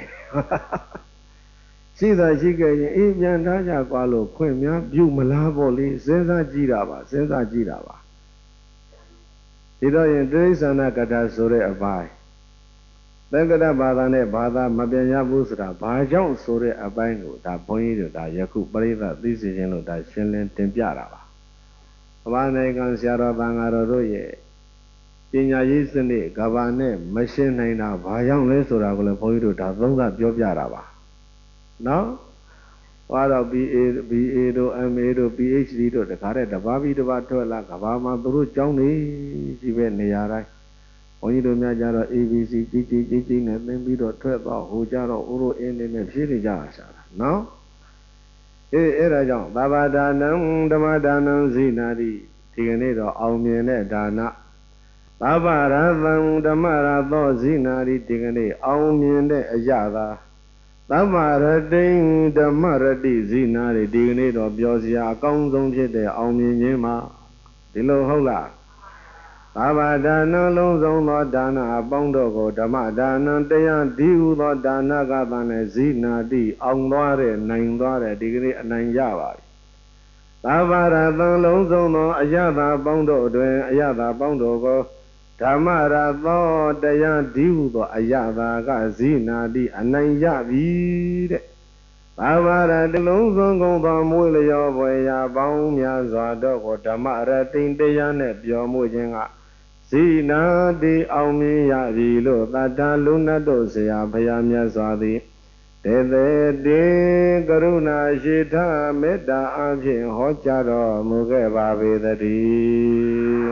ရှိတာရှိခဲ့ရင်အေးပြန်ထားကြကွာလို့ခွင့်များပြုမလားပေါ့လေစဉ်းစားကြည့်တာပါစဉ်းစားကြည့်တာပါဒီတော့ရင်တိရိစ္ဆာန်ကထာဆိုတဲ့အပိုင်းသက္ကတဘာသာနဲ့ဘာသာမပြန်ရဘူးဆိုတာဘာကြောင့်ဆိုတဲ့အပိုင်းကိုဒါဘုန်းကြီးတို့ဒါယခုပရိသတ်သိစေခြင်းလို့ဒါရှင်းလင်းတင်ပြတာပါဗမာနိုင်ငံဆရာတော်သံဃာတော်တို့ရဲ့ပညာရေးစနစ်ကဘာနဲ့မရှင်းနိုင်တာဘာကြောင့်လဲဆိုတာကိုလည်းဘုန်းကြီးတို့ဒါသုံးသပ်ပြောပြတာပါနော်ဟောတော့ B A B A တို့ M A တို့ P H D တို့တခါတည်းတပါးပြီးတပါးထွက်လာကဘာမှာသူတို့ကျောင်းနေရှိပဲနေရာတိုင်းဘုန်းကြီးတို့များကြတော့ A B C ကြီးကြီးကြီးကြီးနဲ့သင်ပြီးတော့ထွက်သွားဟိုကြတော့ဥရိုအင်းနေနဲ့ဖြည့်နေကြတာရှာတာနော်အေးအဲ့ဒါကြောင့်သဗ္ဗဒါနံဓမ္မဒါနံဇိနာတိဒီကနေ့တော့အောင်မြင်တဲ့ဒါနသဗ္ဗရသံဓမ္မရသောဇိနာတိဒီကနေ့အောင်မြင်တဲ့အရာသာသဗ္ဗရတိဓမ္မရတိဇိနာတိဒီကနေ့တော့ပြောစရာအကောင်းဆုံးဖြစ်တဲ့အောင်မြင်ခြင်းမှာဒီလိုဟုတ်လားသဗ္ဗဒါနံလုံးစုံသောဒါနအပေါင်းတို့ကိုဓမ္မဒါနံတရားဒီဟုသောဒါနကသံနဲ့ဇိနာတိအောင်သွားတဲ့နိုင်သွားတဲ့ဒီကနေ့အနိုင်ရပါပြီသဗ္ဗရသံလုံးစုံသောအယတာပေါင်းတို့တွင်အယတာပေါင်းတို့ကိုဓမ္မရသောတရားဒီဟုသောအယတာကဇိနာတိအနိုင်ရပြီတဲ့သဗ္ဗရတလုံးစုံကုန်သောမွေလျောဘွယ်ရာပေါင်းများစွာတို့ကိုဓမ္မရတိတရားနဲ့ပြောမှုခြင်းကဇိနာတိအောင်မြင်ရပြီလို့တတ္တလူနတ်တို့ဆရာဘုရားမြတ်စွာသည်တတေတေတေကရုဏာရှိထမေတ္တာအဖြင့်ဟောကြားတော်မူခဲ့ပါပေသတည်း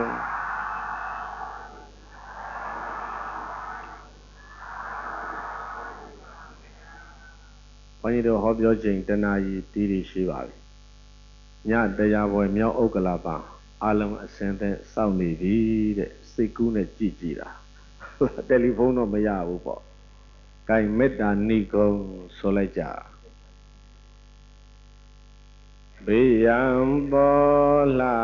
ဘုန်းကြီးတို့ဟောပြောချိန်တနာရီတီးတီးရှိပါပြီညတရားပွဲမြောက်ဥက္ကလာပါအလုံးအစင်းသက်စောင့်နေပြီတဲ့စိတ်ကူးနဲ့ကြည်ကြည်တာတယ်လီဖုန်းတော့မရဘူးပေါ့ဂိုင်မေတ္တာနိဂုံဆိုလိုက်ကြဘေးရန်ပေါ်လာ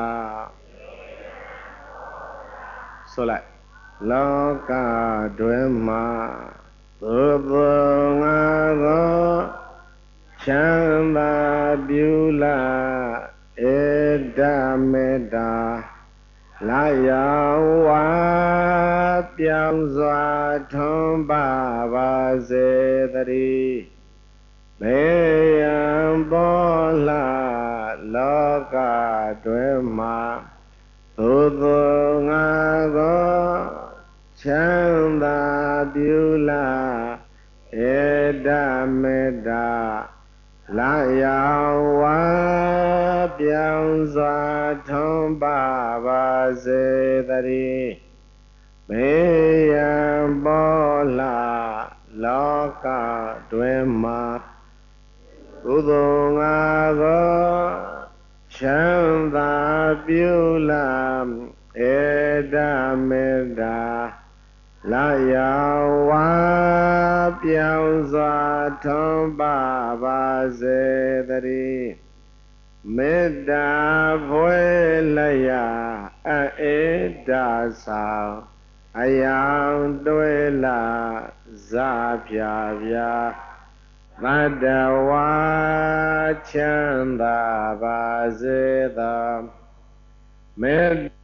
ဆိုလိုက်လောကတွင်မှာသို့သောငါသောချမ်းသာပြုလာဧဒမေတ္တာလာရောက်ဝါပြောင်းစွာထွန်းပါပါစေတည်းဘေးရန်ပေါ်လာလောကတွင်မှာသို့သောငါသောချမ်းသာပြုလာဧဒမေတ္တာလာရောက်ဝါပြောင်းစွာထွန်းပါပါစေတည်းဘေးရန်ပေါ်လာလောကတွင်မှာသို့သောငါသောချမ်းသာပြုလာဧဒမေတ္တာလာရောက်ဝါပြောင်းစွာထွန်းပါပါစေတည်းမေတ္တာဖွယ်လျာအေဒါဆောင်အယောင်တွေလာဇာပြပြသတ္တဝါချမ်းသာပါစေသောမေတ္